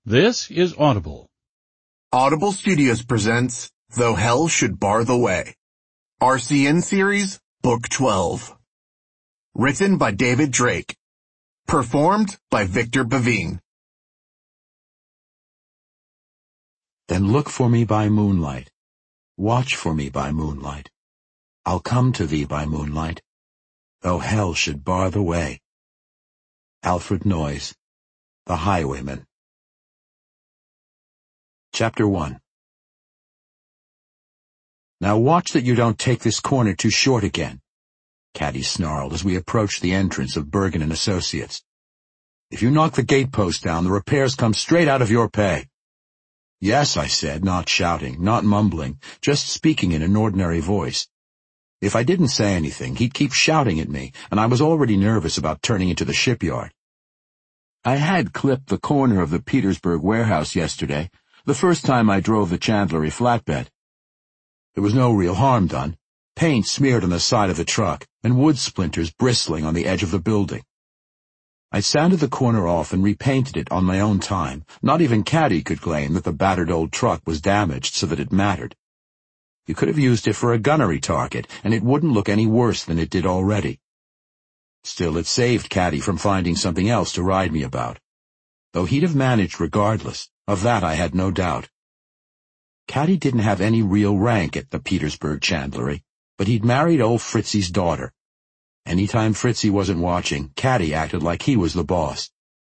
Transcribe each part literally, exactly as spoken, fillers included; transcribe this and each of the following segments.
This is Audible. Audible Studios presents Though Hell Should Bar the Way. R C N Series, Book twelve. Written by David Drake. Performed by Victor Bavine. Then look for me by moonlight. Watch for me by moonlight. I'll come to thee by moonlight, though hell should bar the way. Alfred Noyes, The Highwayman. Chapter one. Now watch that you don't take this corner too short again, Caddy snarled as we approached the entrance of Bergen and Associates. If you knock the gatepost down, the repairs come straight out of your pay. Yes, I said, not shouting, not mumbling, just speaking in an ordinary voice. If I didn't say anything, he'd keep shouting at me, and I was already nervous about turning into the shipyard. I had clipped the corner of the Petersburg warehouse yesterday, the first time I drove the Chandlery flatbed. There was no real harm done. Paint smeared on the side of the truck, and wood splinters bristling on the edge of the building. I sanded the corner off and repainted it on my own time. Not even Caddy could claim that the battered old truck was damaged so that it mattered. You could have used it for a gunnery target, and it wouldn't look any worse than it did already. Still, it saved Caddy from finding something else to ride me about. Though he'd have managed regardless, of that I had no doubt. Caddy didn't have any real rank at the Petersburg Chandlery, but he'd married old Fritzy's daughter. Anytime Fritzy wasn't watching, Caddy acted like he was the boss.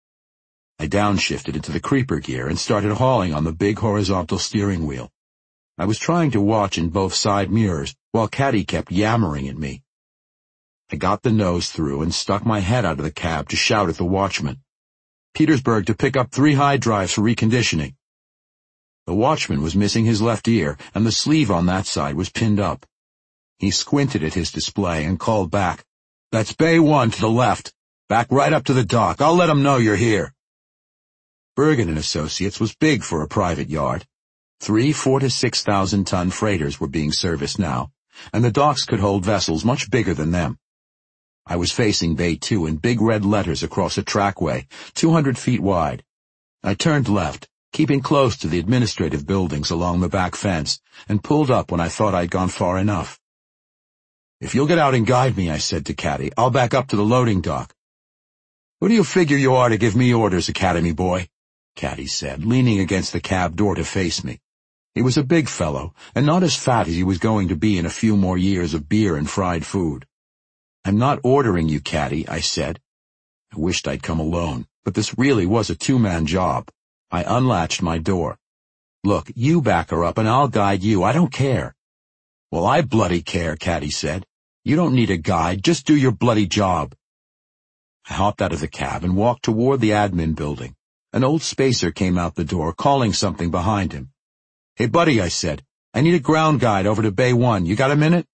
I downshifted into the creeper gear and started hauling on the big horizontal steering wheel. I was trying to watch in both side mirrors, while Caddy kept yammering at me. I got the nose through and stuck my head out of the cab to shout at the watchman. Petersburg to pick up three high drives for reconditioning. The watchman was missing his left ear, and the sleeve on that side was pinned up. He squinted at his display and called back, "That's Bay one to the left. Back right up to the dock. I'll let 'em know you're here." Bergen and Associates was big for a private yard. Three four to six thousand ton freighters were being serviced now, and the docks could hold vessels much bigger than them. I was facing Bay two in big red letters across a trackway, two hundred feet wide. I turned left, keeping close to the administrative buildings along the back fence, and pulled up when I thought I'd gone far enough. "If you'll get out and guide me," I said to Caddy, "I'll back up to the loading dock." "Who do you figure you are to give me orders, Academy boy?" Caddy said, leaning against the cab door to face me. He was a big fellow, and not as fat as he was going to be in a few more years of beer and fried food. "I'm not ordering you, Caddy," I said. I wished I'd come alone, but this really was a two-man job. I unlatched my door. "Look, you back her up and I'll guide you. I don't care." "Well, I bloody care," Caddy said. "You don't need a guide. Just do your bloody job." I hopped out of the cab and walked toward the admin building. An old spacer came out the door, calling something behind him. "Hey, buddy," I said, "I need a ground guide over to Bay one. You got a minute?"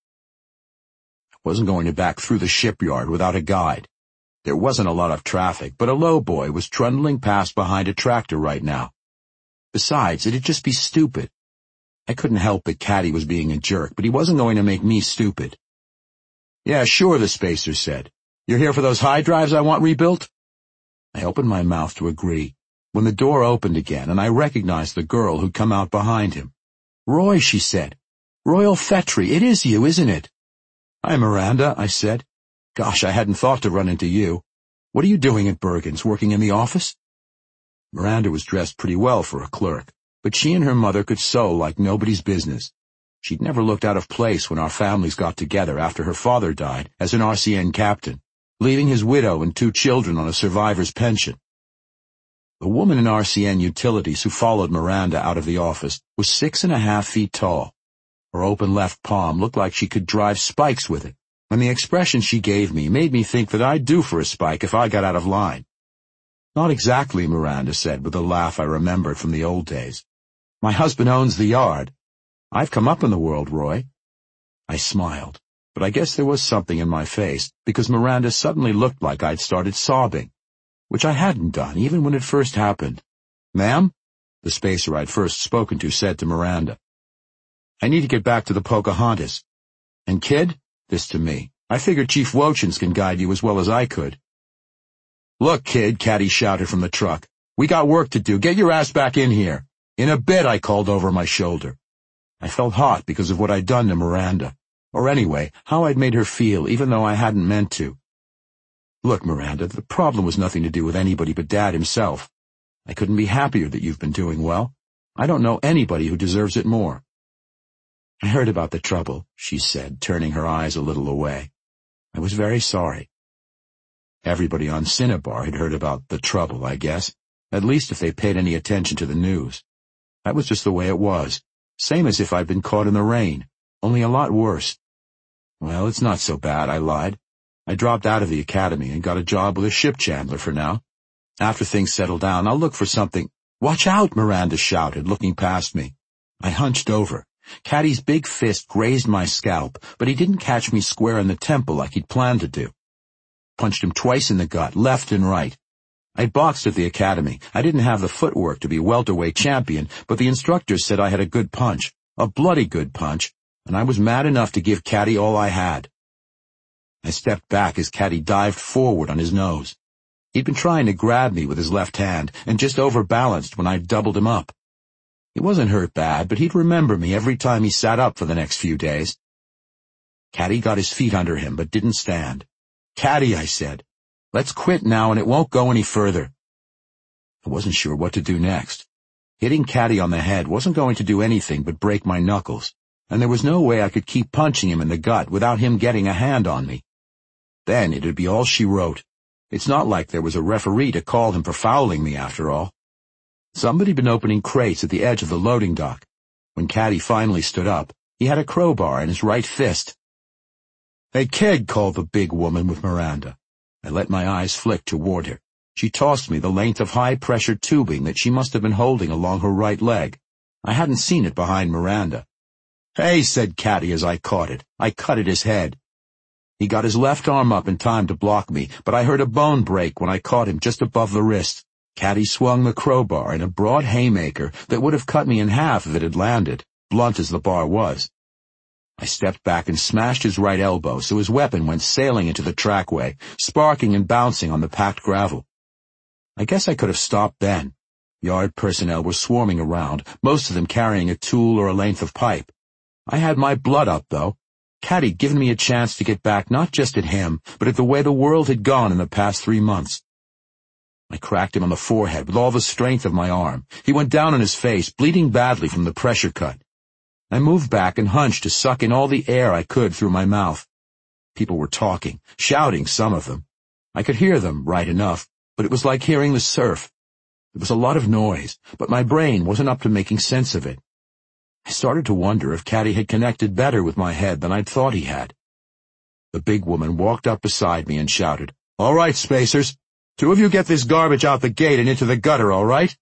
I wasn't going to back through the shipyard without a guide. There wasn't a lot of traffic, but a lowboy was trundling past behind a tractor right now. Besides, it'd just be stupid. I couldn't help that Caddy was being a jerk, but he wasn't going to make me stupid. "Yeah, sure," the spacer said. "You're here for those high drives I want rebuilt?" I opened my mouth to agree, when the door opened again, and I recognized the girl who'd come out behind him. "Roy," she said. "Royal Fetri, it is you, isn't it?" "Hi, Miranda," I said. "Gosh, I hadn't thought to run into you. What are you doing at Bergen's, working in the office?" Miranda was dressed pretty well for a clerk, but she and her mother could sew like nobody's business. She'd never looked out of place when our families got together after her father died as an R C N captain, leaving his widow and two children on a survivor's pension. The woman in R C N Utilities who followed Miranda out of the office was six and a half feet tall. Her open left palm looked like she could drive spikes with it, and the expression she gave me made me think that I'd do for a spike if I got out of line. "Not exactly," Miranda said with a laugh I remembered from the old days. "My husband owns the yard. I've come up in the world, Roy." I smiled, but I guess there was something in my face, because Miranda suddenly looked like I'd started sobbing, which I hadn't done even when it first happened. "Ma'am?" the spacer I'd first spoken to said to Miranda. "I need to get back to the Pocahontas. And kid," this to me, "I figure Chief Wochins can guide you as well as I could." "Look, kid," Caddy shouted from the truck, We got work to do. Get your ass back in here. In a bit, I called over my shoulder. I felt hot because of what I'd done to Miranda. Or anyway, how I'd made her feel, even though I hadn't meant to. Look, Miranda, the problem was nothing to do with anybody but Dad himself. I couldn't be happier that you've been doing well. I don't know anybody who deserves it more. I heard about the trouble, she said, turning her eyes a little away. I was very sorry. Everybody on Cinnabar had heard about the trouble, I guess, at least if they paid any attention to the news. That was just the way it was, same as if I'd been caught in the rain, only a lot worse. Well, it's not so bad, I lied. I dropped out of the academy and got a job with a ship chandler for now. After things settle down, I'll look for something. Watch out, Miranda shouted, looking past me. I hunched over. Caddy's big fist grazed my scalp, but he didn't catch me square in the temple like he'd planned to do. Punched him twice in the gut, left and right. I boxed at the academy. I didn't have the footwork to be welterweight champion, but the instructor said I had a good punch, a bloody good punch, and I was mad enough to give Caddy all I had. I stepped back as Caddy dived forward on his nose. He'd been trying to grab me with his left hand and just overbalanced when I doubled him up. He wasn't hurt bad, but he'd remember me every time he sat up for the next few days. Caddy got his feet under him, but didn't stand. Caddy, I said, let's quit now and it won't go any further. I wasn't sure what to do next. Hitting Caddy on the head wasn't going to do anything but break my knuckles, and there was no way I could keep punching him in the gut without him getting a hand on me. Then it'd be all she wrote. It's not like there was a referee to call him for fouling me after all. Somebody'd been opening crates at the edge of the loading dock. When Caddy finally stood up, he had a crowbar in his right fist. Hey, kid, called the big woman with Miranda. I let my eyes flick toward her. She tossed me the length of high-pressure tubing that she must have been holding along her right leg. I hadn't seen it behind Miranda. Hey, said Caddy as I caught it. I cut at his head. He got his left arm up in time to block me, but I heard a bone break when I caught him just above the wrist. Caddy swung the crowbar in a broad haymaker that would have cut me in half if it had landed, blunt as the bar was. I stepped back and smashed his right elbow so his weapon went sailing into the trackway, sparking and bouncing on the packed gravel. I guess I could have stopped then. Yard personnel were swarming around, most of them carrying a tool or a length of pipe. I had my blood up, though. Caddy'd given me a chance to get back not just at him, but at the way the world had gone in the past three months. I cracked him on the forehead with all the strength of my arm. He went down on his face, bleeding badly from the pressure cut. I moved back and hunched to suck in all the air I could through my mouth. People were talking, shouting, some of them. I could hear them, right enough, but it was like hearing the surf. There was a lot of noise, but my brain wasn't up to making sense of it. I started to wonder if Caddy had connected better with my head than I'd thought he had. The big woman walked up beside me and shouted, "All right, spacers. Two of you get this garbage out the gate and into the gutter, all right?"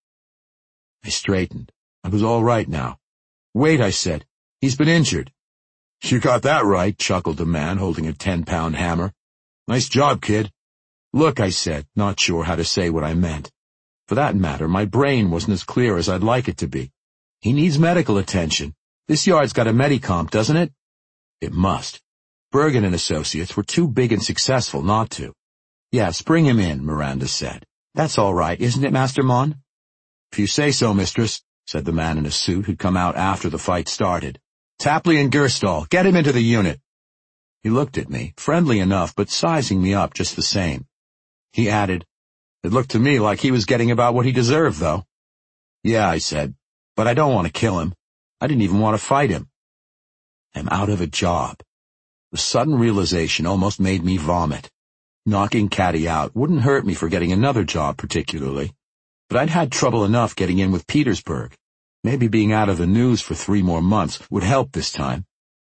I straightened. I was all right now. "Wait," I said. "He's been injured." "You got that right," chuckled the man holding a ten-pound hammer. "Nice job, kid." "Look," I said, not sure how to say what I meant. For that matter, my brain wasn't as clear as I'd like it to be. He needs medical attention. This yard's got a Medicomp, doesn't it? It must. Bergen and Associates were too big and successful not to. "Yes, bring him in," Miranda said. "That's all right, isn't it, Master Mon?" "If you say so, mistress," said the man in a suit who'd come out after the fight started. "Tapley and Gerstal, get him into the unit." He looked at me, friendly enough, but sizing me up just the same. He added, "It looked to me like he was getting about what he deserved, though." "Yeah," I said, "but I don't want to kill him. I didn't even want to fight him. I'm out of a job." The sudden realization almost made me vomit. Knocking Caddy out wouldn't hurt me for getting another job particularly, but I'd had trouble enough getting in with Petersburg. Maybe being out of the news for three more months would help this time.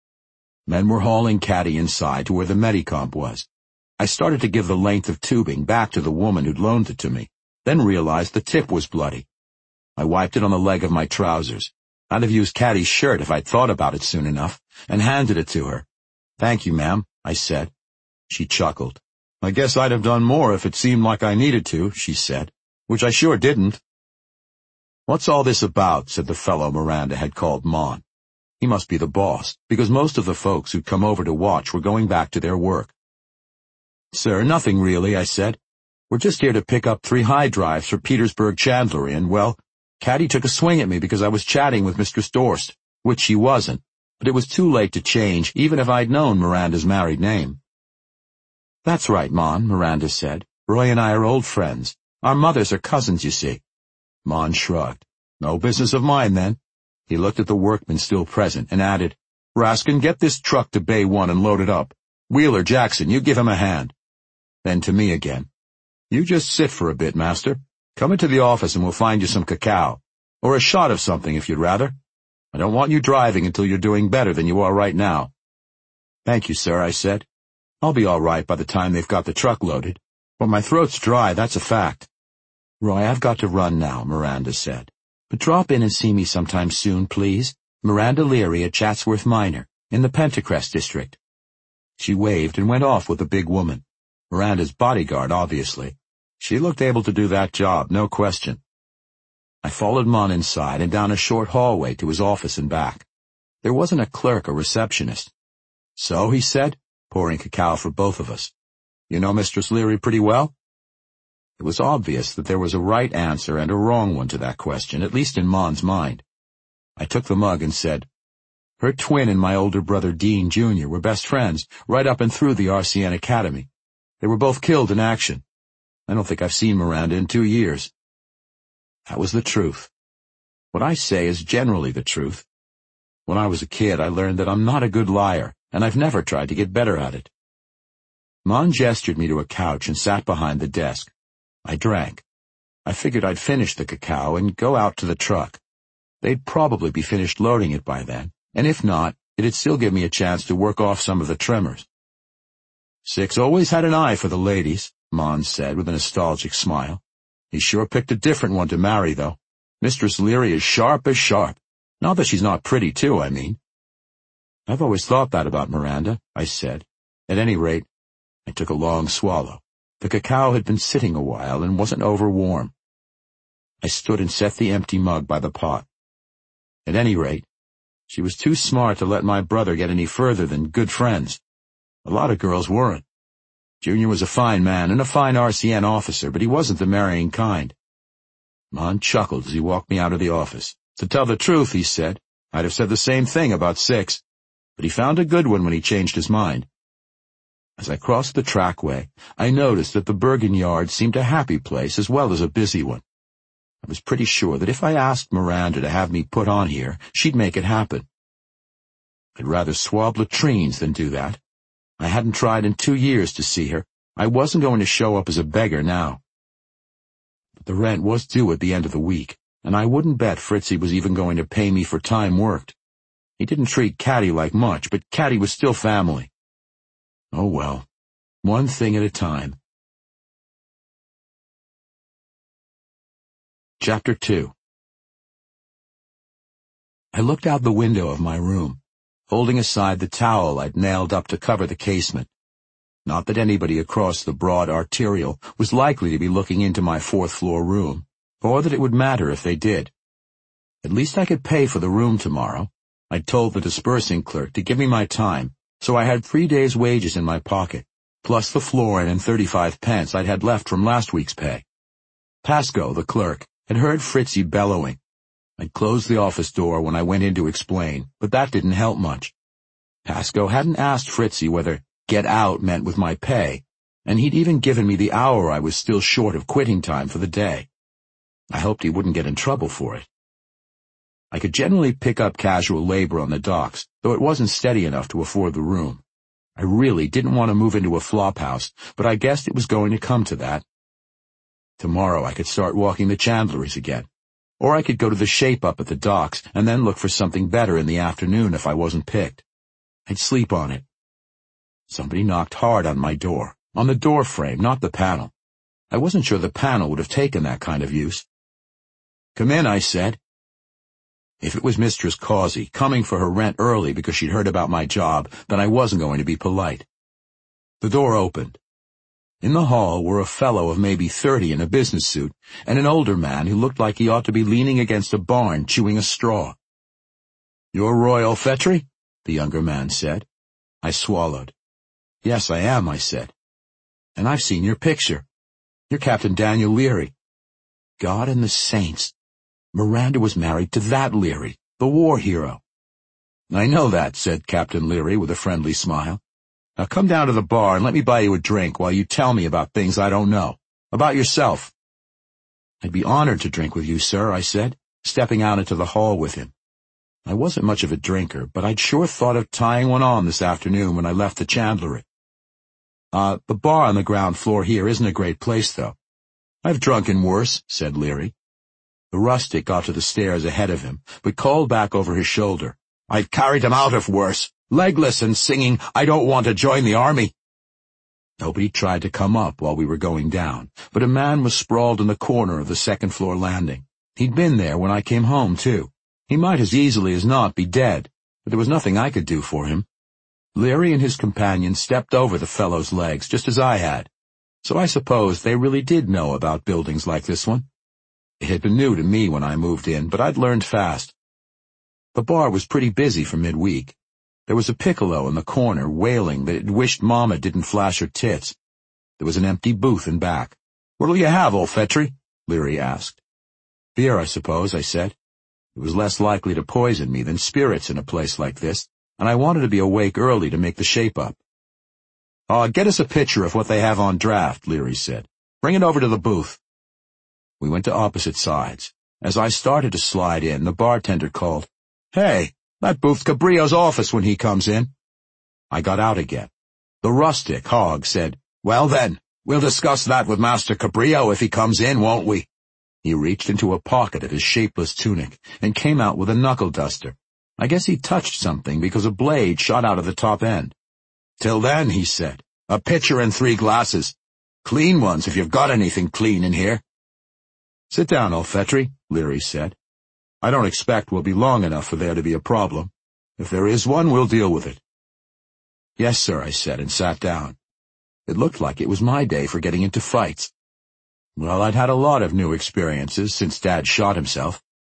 Men were hauling Caddy inside to where the Medicomp was. I started to give the length of tubing back to the woman who'd loaned it to me, then realized the tip was bloody. I wiped it on the leg of my trousers. I'd have used Caddy's shirt if I'd thought about it soon enough, and handed it to her. "Thank you, ma'am," I said. She chuckled. "I guess I'd have done more if it seemed like I needed to," she said, "which I sure didn't." "What's all this about?" said the fellow Miranda had called Mon. He must be the boss, because most of the folks who'd come over to watch were going back to their work. "Sir, nothing really," I said. We're just here to pick up three high drives for Petersburg Chandlery, and, well, Caddy took a swing at me because I was chatting with Mistress Dorst, which she wasn't, but it was too late to change, even if I'd known Miranda's married name. That's right, Mon, Miranda said. Roy and I are old friends. Our mothers are cousins, you see. Mon shrugged. No business of mine, then. He looked at the workmen still present and added, Raskin, get this truck to Bay One and load it up. Wheeler, Jackson, you give him a hand. Then to me again. You just sit for a bit, master. Come into the office and we'll find you some cacao. Or a shot of something, if you'd rather. I don't want you driving until you're doing better than you are right now. Thank you, sir, I said. I'll be all right by the time they've got the truck loaded. But my throat's dry, that's a fact. Roy, I've got to run now, Miranda said. But drop in and see me sometime soon, please. Miranda Leary at Chatsworth Minor, in the Pentacrest district. She waved and went off with the big woman. Miranda's bodyguard, obviously. She looked able to do that job, no question. I followed Mon inside and down a short hallway to his office and back. There wasn't a clerk or receptionist. So, he said, pouring cacao for both of us. You know Mistress Leary pretty well? It was obvious that there was a right answer and a wrong one to that question, at least in Mon's mind. I took the mug and said, Her twin and my older brother Dean Junior were best friends right up and through the R C N Academy. They were both killed in action. I don't think I've seen Miranda in two years. That was the truth. What I say is generally the truth. When I was a kid, I learned that I'm not a good liar, and I've never tried to get better at it. Mon gestured me to a couch and sat behind the desk. I drank. I figured I'd finish the cacao and go out to the truck. They'd probably be finished loading it by then, and if not, it'd still give me a chance to work off some of the trimmers. Six always had an eye for the ladies, Mon said with a nostalgic smile. He sure picked a different one to marry, though. Mistress Leary is sharp as sharp. Not that she's not pretty, too, I mean. I've always thought that about Miranda, I said. At any rate, I took a long swallow. The cacao had been sitting a while and wasn't over warm. I stood and set the empty mug by the pot. At any rate, she was too smart to let my brother get any further than good friends. A lot of girls weren't. Junior was a fine man and a fine R C N officer, but he wasn't the marrying kind. Mon chuckled as he walked me out of the office. To tell the truth, he said, I'd have said the same thing about Six, but he found a good one when he changed his mind. As I crossed the trackway, I noticed that the Bergen yard seemed a happy place as well as a busy one. I was pretty sure that if I asked Miranda to have me put on here, she'd make it happen. I'd rather swab latrines than do that. I hadn't tried in two years to see her. I wasn't going to show up as a beggar now. But the rent was due at the end of the week, and I wouldn't bet Fritzy was even going to pay me for time worked. He didn't treat Caddy like much, but Caddy was still family. Oh well, one thing at a time. Chapter two. I looked out the window of my room, holding aside the towel I'd nailed up to cover the casement. Not that anybody across the broad arterial was likely to be looking into my fourth-floor room, or that it would matter if they did. At least I could pay for the room tomorrow. I'd told the dispersing clerk to give me my time, so I had three days' wages in my pocket, plus the florin and thirty-five pence I'd had left from last week's pay. Pascoe, the clerk, had heard Fritzy bellowing. I'd closed the office door when I went in to explain, but that didn't help much. Pascoe hadn't asked Fritzy whether get out meant with my pay, and he'd even given me the hour I was still short of quitting time for the day. I hoped he wouldn't get in trouble for it. I could generally pick up casual labor on the docks, though it wasn't steady enough to afford the room. I really didn't want to move into a flop house, but I guessed it was going to come to that. Tomorrow I could start walking the chandleries again. Or I could go to the shape-up at the docks and then look for something better in the afternoon if I wasn't picked. I'd sleep on it. Somebody knocked hard on my door, on the door frame, not the panel. I wasn't sure the panel would have taken that kind of use. Come in, I said. If it was Mistress Causey, coming for her rent early because she'd heard about my job, then I wasn't going to be polite. The door opened. In the hall were a fellow of maybe thirty in a business suit, and an older man who looked like he ought to be leaning against a barn chewing a straw. You're Roy Olfetri? The younger man said. I swallowed. Yes, I am, I said. And I've seen your picture. You're Captain Daniel Leary." God and the saints. Miranda was married to that Leary, the war hero. "I know that," said Captain Leary with a friendly smile. "Now come down to the bar and let me buy you a drink while you tell me about things I don't know. About yourself." "I'd be honored to drink with you, sir," I said, stepping out into the hall with him. I wasn't much of a drinker, but I'd sure thought of tying one on this afternoon when I left the chandlery. Uh, the bar on the ground floor here isn't a great place, though." "I've drunken worse," said Leary. The rustic got to the stairs ahead of him, but called back over his shoulder, "I've carried him out of worse, legless and singing, 'I don't want to join the army.'" Nobody tried to come up while we were going down, but a man was sprawled in the corner of the second-floor landing. He'd been there when I came home, too. He might as easily as not be dead, but there was nothing I could do for him. Leary and his companion stepped over the fellow's legs, just as I had, so I suppose they really did know about buildings like this one. It had been new to me when I moved in, but I'd learned fast. The bar was pretty busy for midweek. There was a piccolo in the corner wailing that it wished Mama didn't flash her tits. There was an empty booth in back. "What'll you have, Olfetri?" Leary asked. "Beer, I suppose," I said. It was less likely to poison me than spirits in a place like this, and I wanted to be awake early to make the shape-up. "Uh, get us a picture of what they have on draft," Leary said. "Bring it over to the booth." We went to opposite sides. As I started to slide in, the bartender called, "Hey, that booth's Cabrillo's office when he comes in." I got out again. The rustic, Hogg, said, "Well then, we'll discuss that with Master Cabrillo if he comes in, won't we?" He reached into a pocket of his shapeless tunic and came out with a knuckle duster. I guess he touched something because a blade shot out of the top end. "Till then," he said, "a pitcher and three glasses. Clean ones if you've got anything clean in here." "Sit down, Olfetri," Leary said. "I don't expect we'll be long enough for there to be a problem. If there is one, we'll deal with it." "Yes, sir," I said, and sat down. It looked like it was my day for getting into fights. Well, I'd had a lot of new experiences since Dad shot himself.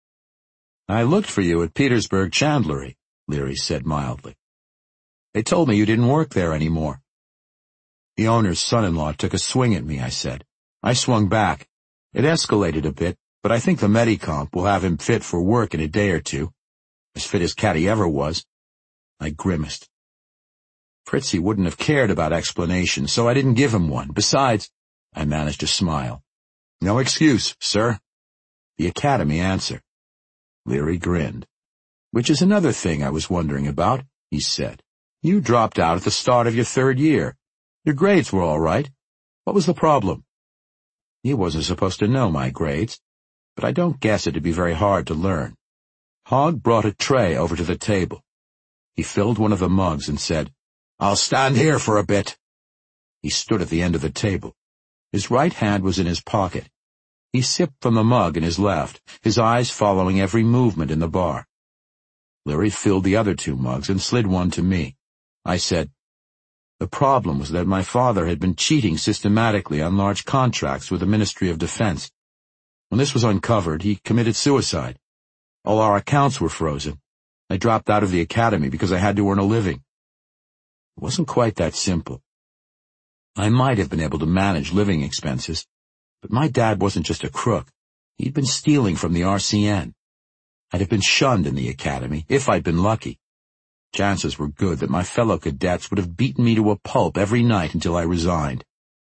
"I looked for you at Petersburg Chandlery," Leary said mildly. "They told me you didn't work there anymore." "The owner's son-in-law took a swing at me," I said. I swung back. It escalated a bit, but I think the Medicomp will have him fit for work in a day or two. As fit as Caddy ever was. I grimaced. Fritzy wouldn't have cared about explanations, so I didn't give him one. Besides, I managed to smile. "No excuse, sir." "The Academy answer." Leary grinned. "Which is another thing I was wondering about," he said. "You dropped out at the start of your third year. Your grades were all right. What was the problem?" He wasn't supposed to know my grades, but I don't guess it'd be very hard to learn. Hogg brought a tray over to the table. He filled one of the mugs and said, "I'll stand here for a bit." He stood at the end of the table. His right hand was in his pocket. He sipped from the mug in his left, his eyes following every movement in the bar. Leary filled the other two mugs and slid one to me. I said, "The problem was that my father had been cheating systematically on large contracts with the Ministry of Defense. When this was uncovered, he committed suicide. All our accounts were frozen. I dropped out of the academy because I had to earn a living." It wasn't quite that simple. I might have been able to manage living expenses, but my dad wasn't just a crook. He'd been stealing from the R C N. I'd have been shunned in the academy, if I'd been lucky. Chances were good that my fellow cadets would have beaten me to a pulp every night until I resigned.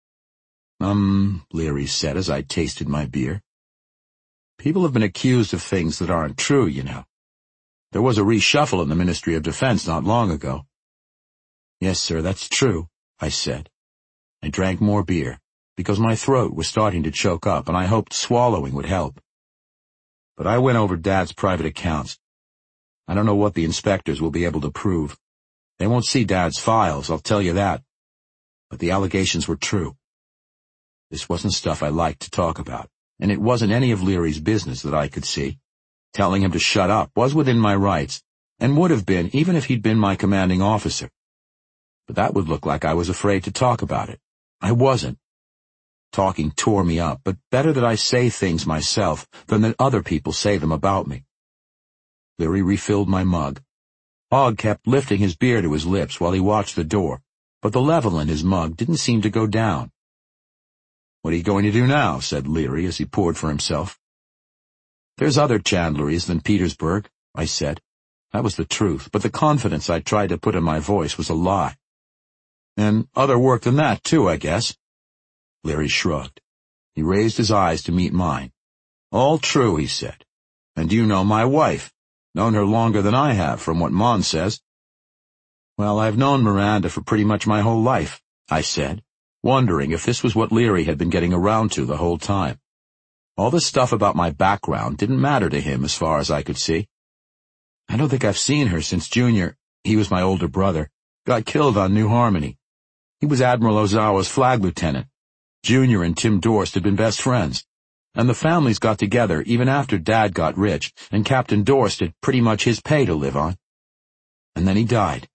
Um, Leary said as I tasted my beer. "People have been accused of things that aren't true, you know. There was a reshuffle in the Ministry of Defense not long ago." "Yes, sir, that's true," I said. I drank more beer, because my throat was starting to choke up and I hoped swallowing would help. But I went over Dad's private accounts. I don't know what the inspectors will be able to prove. They won't see Dad's files, I'll tell you that. But the allegations were true. This wasn't stuff I liked to talk about, and it wasn't any of Leary's business that I could see. Telling him to shut up was within my rights, and would have been even if he'd been my commanding officer. But that would look like I was afraid to talk about it. I wasn't. Talking tore me up, but better that I say things myself than that other people say them about me. Leary refilled my mug. Hogg kept lifting his beer to his lips while he watched the door, but the level in his mug didn't seem to go down. "What are you going to do now?" said Leary as he poured for himself. "There's other chandleries than Petersburg," I said. That was the truth, but the confidence I tried to put in my voice was a lie. "And other work than that, too, I guess." Leary shrugged. He raised his eyes to meet mine. "All true," he said. "And you know my wife. Known her longer than I have, from what Mon says." "Well, I've known Miranda for pretty much my whole life," I said, wondering if this was what Leary had been getting around to the whole time. All the stuff about my background didn't matter to him as far as I could see. "I don't think I've seen her since Junior, he was my older brother, got killed on New Harmony. He was Admiral Ozawa's flag lieutenant. Junior and Tim Dorst had been best friends, and the families got together even after Dad got rich, and Captain Dorst had pretty much his pay to live on. And then he died.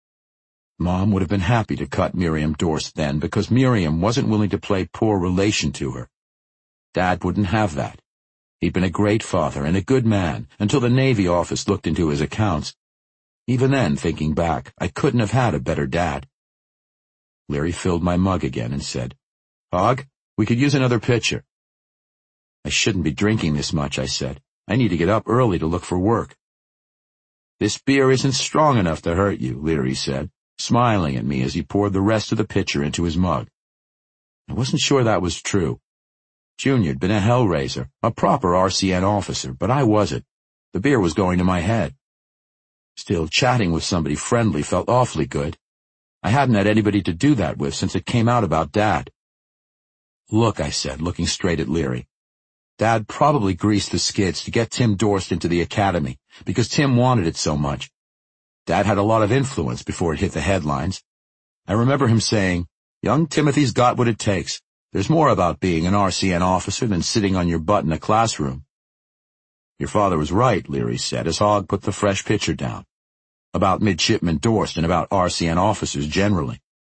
Mom would have been happy to cut Miriam Dorst then, because Miriam wasn't willing to play poor relation to her. Dad wouldn't have that. He'd been a great father and a good man until the Navy office looked into his accounts. Even then, thinking back, I couldn't have had a better dad. Leary filled my mug again and said, "Hogg, we could use another pitcher." "I shouldn't be drinking this much," I said. "I need to get up early to look for work." "This beer isn't strong enough to hurt you," Leary said, smiling at me as he poured the rest of the pitcher into his mug. I wasn't sure that was true. Junior'd been a hellraiser, a proper R C N officer, but I wasn't. The beer was going to my head. Still, chatting with somebody friendly felt awfully good. I hadn't had anybody to do that with since it came out about Dad. "Look," I said, looking straight at Leary. "Dad probably greased the skids to get Tim Dorst into the academy, because Tim wanted it so much. Dad had a lot of influence before it hit the headlines. I remember him saying, 'Young Timothy's got what it takes. There's more about being an R C N officer than sitting on your butt in a classroom.'" "Your father was right," Leary said as Hogg put the fresh pitcher down. "About Midshipman Dorst and about R C N officers generally."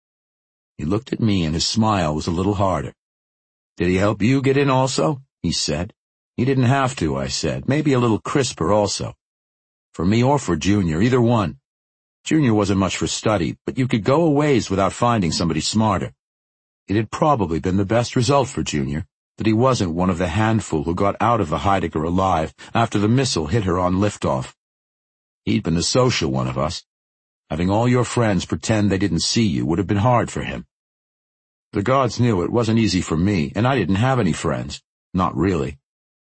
He looked at me and his smile was a little harder. "Did he help you get in also?" he said. "He didn't have to," I said. "Maybe a little crisper also. For me or for Junior, either one. Junior wasn't much for study, but you could go a ways without finding somebody smarter. It had probably been the best result for Junior that he wasn't one of the handful who got out of the Heidegger alive after the missile hit her on liftoff. He'd been the social one of us. Having all your friends pretend they didn't see you would have been hard for him. The gods knew it wasn't easy for me, and I didn't have any friends. Not really."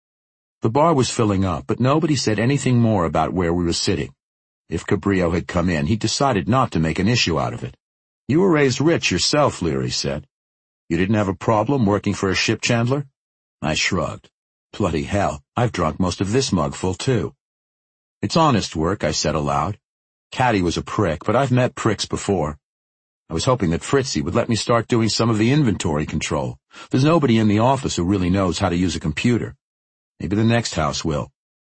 The bar was filling up, but nobody said anything more about where we were sitting. If Cabrillo had come in, he decided not to make an issue out of it. "You were raised rich yourself," Leary said. "You didn't have a problem working for a ship chandler?" I shrugged. "Bloody hell, I've drunk most of this mug full too." "It's honest work," I said aloud. "Caddy was a prick, but I've met pricks before. I was hoping that Fritzy would let me start doing some of the inventory control. There's nobody in the office who really knows how to use a computer. Maybe the next house will."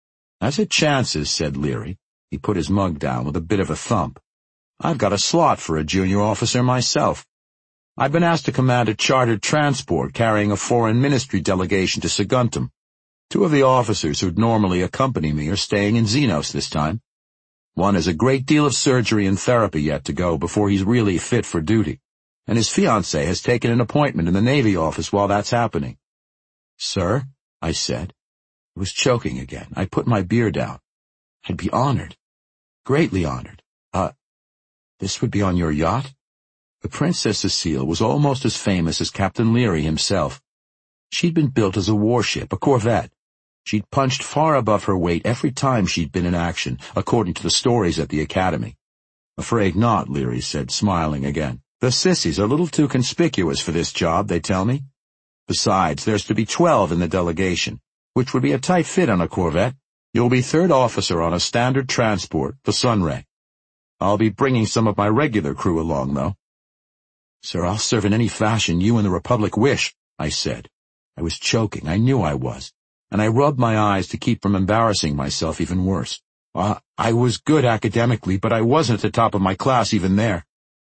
"As it chances," said Leary. He put his mug down with a bit of a thump. "I've got a slot for a junior officer myself. I've been asked to command a chartered transport carrying a foreign ministry delegation to Saguntum. Two of the officers who'd normally accompany me are staying in Xenos this time. One has a great deal of surgery and therapy yet to go before he's really fit for duty, and his fiancée has taken an appointment in the Navy office while that's happening." "Sir?" I said. I was choking again. I put my beer down. "I'd be honored. Greatly honored. Uh, this would be on your yacht?" The Princess Cecile was almost as famous as Captain Leary himself. She'd been built as a warship, a corvette. She'd punched far above her weight every time she'd been in action, according to the stories at the academy. "Afraid not," Leary said, smiling again. "The sissies are a little too conspicuous for this job, they tell me. Besides, there's to be twelve in the delegation, which would be a tight fit on a corvette. You'll be third officer on a standard transport, the Sunray. I'll be bringing some of my regular crew along, though." "Sir, I'll serve in any fashion you and the Republic wish," I said. I was choking, I knew I was, and I rubbed my eyes to keep from embarrassing myself even worse. Uh, I was good academically, but I wasn't at the top of my class even there.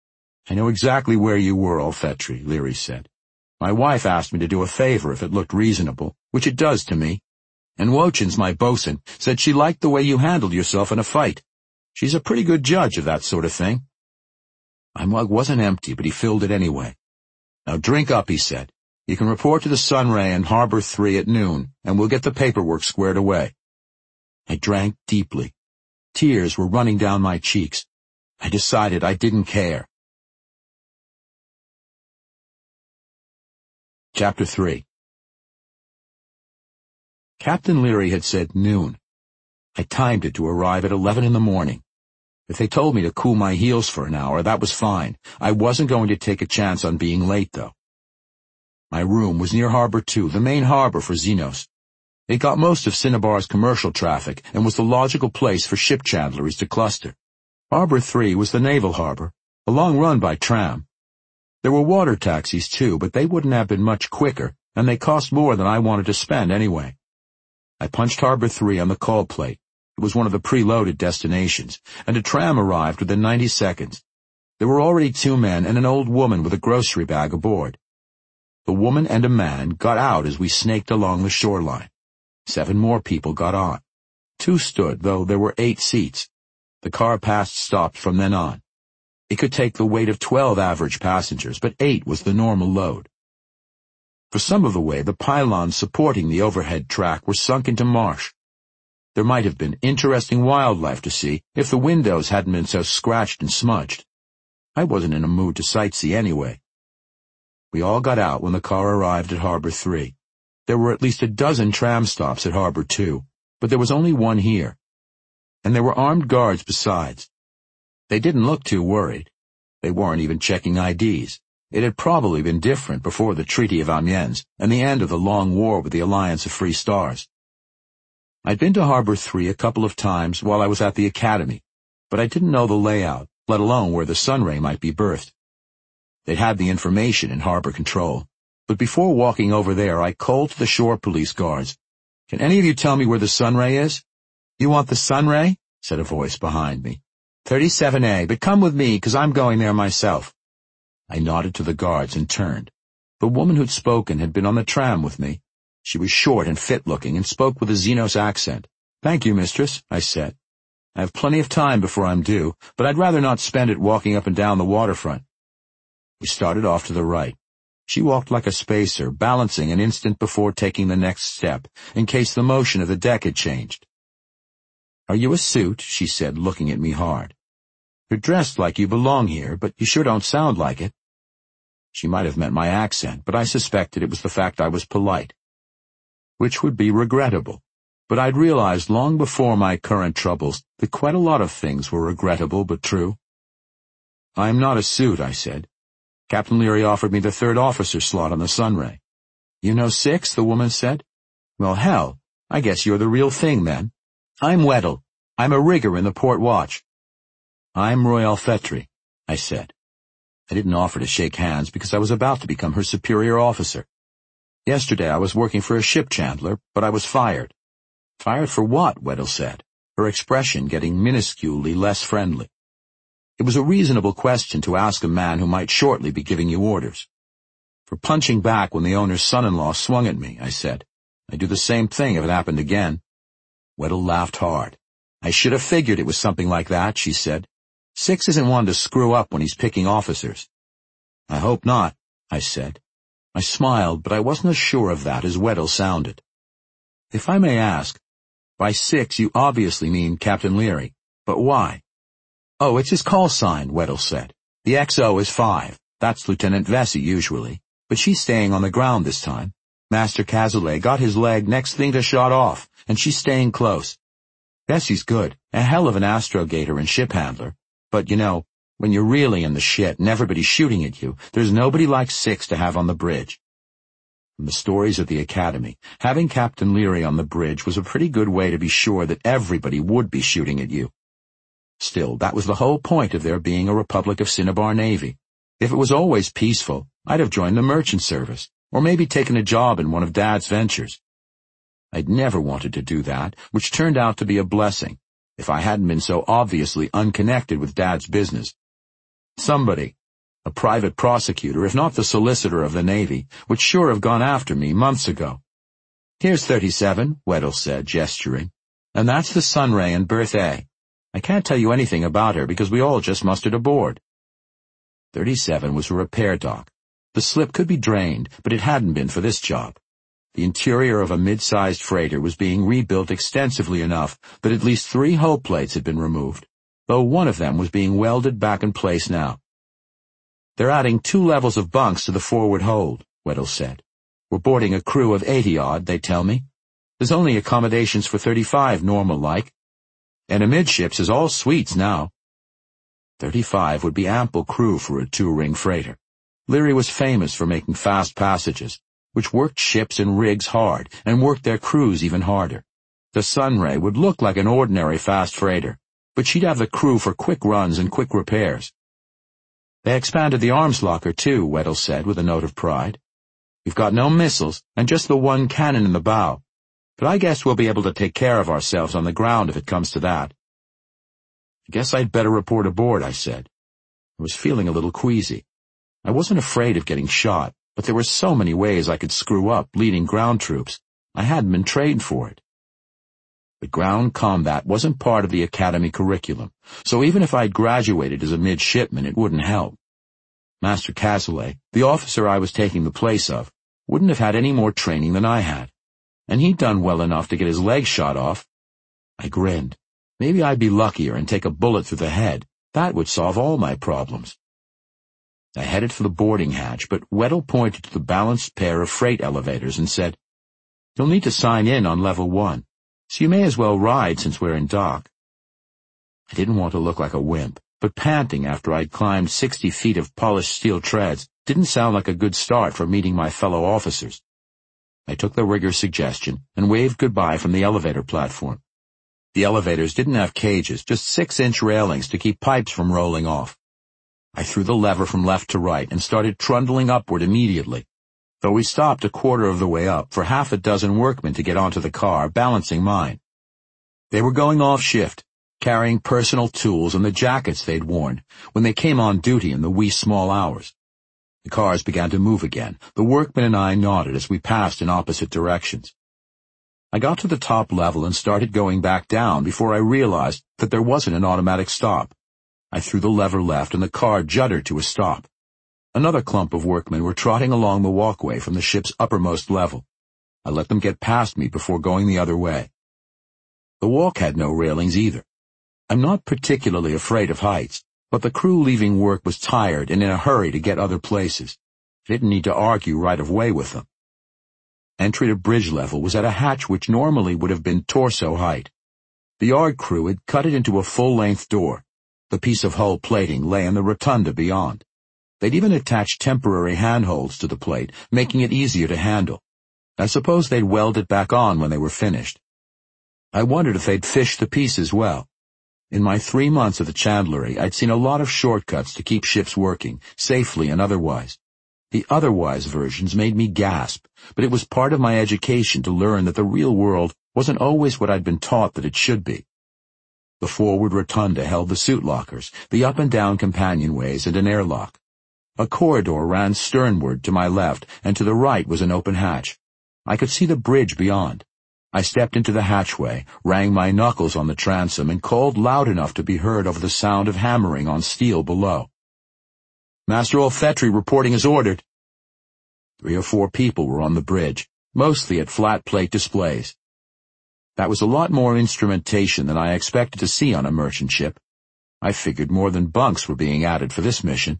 "I know exactly where you were, Olfetri," Leary said. "My wife asked me to do a favor if it looked reasonable, which it does to me. And Wochen's my bosun said she liked the way you handled yourself in a fight. She's a pretty good judge of that sort of thing." My mug wasn't empty, but he filled it anyway. "Now drink up," he said. You can report to the Sunray and Harbor three at noon, and we'll get the paperwork squared away. I drank deeply. Tears were running down my cheeks. I decided I didn't care. Chapter three. Captain Leary had said noon. I timed it to arrive at eleven in the morning. If they told me to cool my heels for an hour, that was fine. I wasn't going to take a chance on being late, though. My room was near Harbor two, the main harbor for Xenos. It got most of Cinnabar's commercial traffic and was the logical place for ship chandleries to cluster. Harbor three was the naval harbor, a long run by tram. There were water taxis, too, but they wouldn't have been much quicker, and they cost more than I wanted to spend anyway. I punched Harbor three on the call plate. It was one of the preloaded destinations, and a tram arrived within ninety seconds. There were already two men and an old woman with a grocery bag aboard. The woman and a man got out as we snaked along the shoreline. Seven more people got on. Two stood, though there were eight seats. The car passed stopped from then on. It could take the weight of twelve average passengers, but eight was the normal load. For some of the way, the pylons supporting the overhead track were sunk into marsh. There might have been interesting wildlife to see if the windows hadn't been so scratched and smudged. I wasn't in a mood to sightsee anyway. We all got out when the car arrived at Harbor three. There were at least a dozen tram stops at Harbor two, but there was only one here. And there were armed guards besides. They didn't look too worried. They weren't even checking I Ds. It had probably been different before the Treaty of Amiens and the end of the long war with the Alliance of Free Stars. I'd been to Harbor three a couple of times while I was at the academy, but I didn't know the layout, let alone where the Sunray might be berthed. They'd had the information in harbor control, but before walking over there I called to the shore police guards. "Can any of you tell me where the Sunray is?" "You want the Sunray?" said a voice behind me. thirty-seven A, but come with me, 'cause I'm going there myself." I nodded to the guards and turned. The woman who'd spoken had been on the tram with me. She was short and fit-looking and spoke with a Xenos accent. "Thank you, mistress," I said. "I have plenty of time before I'm due, but I'd rather not spend it walking up and down the waterfront." We started off to the right. She walked like a spacer, balancing an instant before taking the next step, in case the motion of the deck had changed. "Are you a suit?" she said, looking at me hard. "You're dressed like you belong here, but you sure don't sound like it." She might have meant my accent, but I suspected it was the fact I was polite. Which would be regrettable, but I'd realized long before my current troubles that quite a lot of things were regrettable but true. "I'm not a suit," I said. "Captain Leary offered me the third officer slot on the Sunray." "You know six?" the woman said. "Well, hell, I guess you're the real thing, then." "I'm Weddell. I'm a rigger in the port watch." "I'm Roy Alfetri," I said. I didn't offer to shake hands because I was about to become her superior officer. Yesterday I was working for a ship chandler, but I was fired. "Fired for what?" Weddell said, her expression getting minusculely less friendly. It was a reasonable question to ask a man who might shortly be giving you orders. "For punching back when the owner's son-in-law swung at me," I said. "I'd do the same thing if it happened again." Weddell laughed hard. "I should have figured it was something like that," she said. "Six isn't one to screw up when he's picking officers." "I hope not," I said. I smiled, but I wasn't as sure of that as Weddell sounded. "If I may ask, by Six you obviously mean Captain Leary, but why?" "Oh, it's his call sign," Weddell said. "The X O is five. That's Lieutenant Vesey usually, but she's staying on the ground this time. Master Cazalet got his leg next thing to shot off, and she's staying close. Vesey's good, a hell of an astrogator and ship handler, but you know, when you're really in the shit and everybody's shooting at you, there's nobody like Six to have on the bridge." From the stories of the academy, having Captain Leary on the bridge was a pretty good way to be sure that everybody would be shooting at you. Still, that was the whole point of there being a Republic of Cinnabar Navy. If it was always peaceful, I'd have joined the merchant service, or maybe taken a job in one of Dad's ventures. I'd never wanted to do that, which turned out to be a blessing, if I hadn't been so obviously unconnected with Dad's business. Somebody, a private prosecutor, if not the solicitor of the Navy, would sure have gone after me months ago. "Here's thirty-seven, Weddell said, gesturing. "And that's the Sunray in berth A. I can't tell you anything about her because we all just mustered aboard." thirty-seven was a repair dock. The slip could be drained, but it hadn't been for this job. The interior of a mid-sized freighter was being rebuilt extensively enough that at least three hull plates had been removed, though one of them was being welded back in place now. "They're adding two levels of bunks to the forward hold," Weddell said. "We're boarding a crew of eighty-odd, they tell me. There's only accommodations for thirty-five normal-like, and amidships is all suites now." Thirty-five would be ample crew for a two-ring freighter. Leary was famous for making fast passages, which worked ships and rigs hard and worked their crews even harder. The Sunray would look like an ordinary fast freighter, but she'd have the crew for quick runs and quick repairs. "They expanded the arms locker, too," Weddell said with a note of pride. "We've got no missiles and just the one cannon in the bow, but I guess we'll be able to take care of ourselves on the ground if it comes to that." "I guess I'd better report aboard," I said. I was feeling a little queasy. I wasn't afraid of getting shot, but there were so many ways I could screw up leading ground troops. I hadn't been trained for it. But ground combat wasn't part of the academy curriculum, so even if I'd graduated as a midshipman, it wouldn't help. Master Cazalet, the officer I was taking the place of, wouldn't have had any more training than I had, and he'd done well enough to get his leg shot off. I grinned. Maybe I'd be luckier and take a bullet through the head. That would solve all my problems. I headed for the boarding hatch, but Weddell pointed to the balanced pair of freight elevators and said, "You'll need to sign in on level one, so you may as well ride since we're in dock." I didn't want to look like a wimp, but panting after I'd climbed sixty feet of polished steel treads didn't sound like a good start for meeting my fellow officers. I took the rigger's suggestion and waved goodbye from the elevator platform. The elevators didn't have cages, just six-inch railings to keep pipes from rolling off. I threw the lever from left to right and started trundling upward immediately, though we stopped a quarter of the way up for half a dozen workmen to get onto the car, balancing mine. They were going off shift, carrying personal tools and the jackets they'd worn when they came on duty in the wee small hours. The cars began to move again. The workmen and I nodded as we passed in opposite directions. I got to the top level and started going back down before I realized that there wasn't an automatic stop. I threw the lever left and the car juddered to a stop. Another clump of workmen were trotting along the walkway from the ship's uppermost level. I let them get past me before going the other way. The walk had no railings either. I'm not particularly afraid of heights, but the crew leaving work was tired and in a hurry to get other places. I didn't need to argue right of way with them. Entry to bridge level was at a hatch which normally would have been torso height. The yard crew had cut it into a full-length door. The piece of hull plating lay in the rotunda beyond. They'd even attached temporary handholds to the plate, making it easier to handle. I suppose they'd weld it back on when they were finished. I wondered if they'd fished the piece as well. In my three months at the chandlery, I'd seen a lot of shortcuts to keep ships working, safely and otherwise. The otherwise versions made me gasp, but it was part of my education to learn that the real world wasn't always what I'd been taught that it should be. The forward rotunda held the suit lockers, the up-and-down companionways, and an airlock. A corridor ran sternward to my left, and to the right was an open hatch. I could see the bridge beyond. I stepped into the hatchway, rang my knuckles on the transom, and called loud enough to be heard over the sound of hammering on steel below. "Master Olfetri reporting as ordered." Three or four people were on the bridge, mostly at flat-plate displays. That was a lot more instrumentation than I expected to see on a merchant ship. I figured more than bunks were being added for this mission.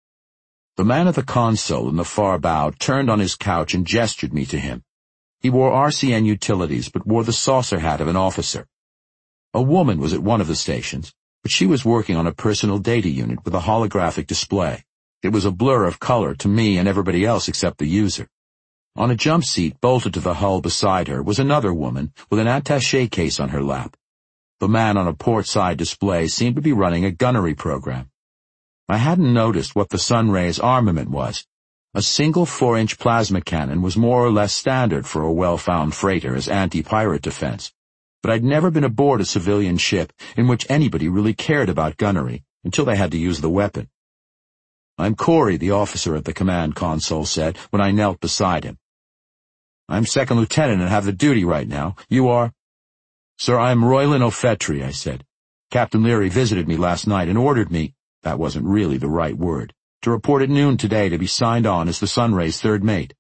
The man at the console in the far bow turned on his couch and gestured me to him. He wore R C N utilities, but wore the saucer hat of an officer. A woman was at one of the stations, but she was working on a personal data unit with a holographic display. It was a blur of color to me and everybody else except the user. On a jump seat bolted to the hull beside her was another woman with an attaché case on her lap. The man on a port-side display seemed to be running a gunnery program. I hadn't noticed what the Sunray's armament was. A single four-inch plasma cannon was more or less standard for a well-found freighter as anti-pirate defense, but I'd never been aboard a civilian ship in which anybody really cared about gunnery until they had to use the weapon. "I'm Corey," the officer at the command console said when I knelt beside him. "I'm second lieutenant and have the duty right now. You are?" "Sir, I'm Roylan Olfetri," I said. "Captain Leary visited me last night and ordered me—" That wasn't really the right word. to report at noon today to be signed on as the Sunray's third mate.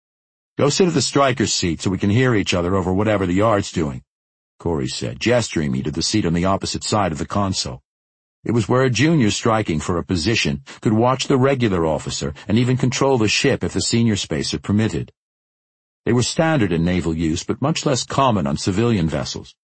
Go sit at the striker's seat so we can hear each other over whatever the yard's doing, Corey said, gesturing me to the seat on the opposite side of the console. It was where a junior striking for a position could watch the regular officer and even control the ship if the senior spacer permitted. They were standard in naval use, but much less common on civilian vessels.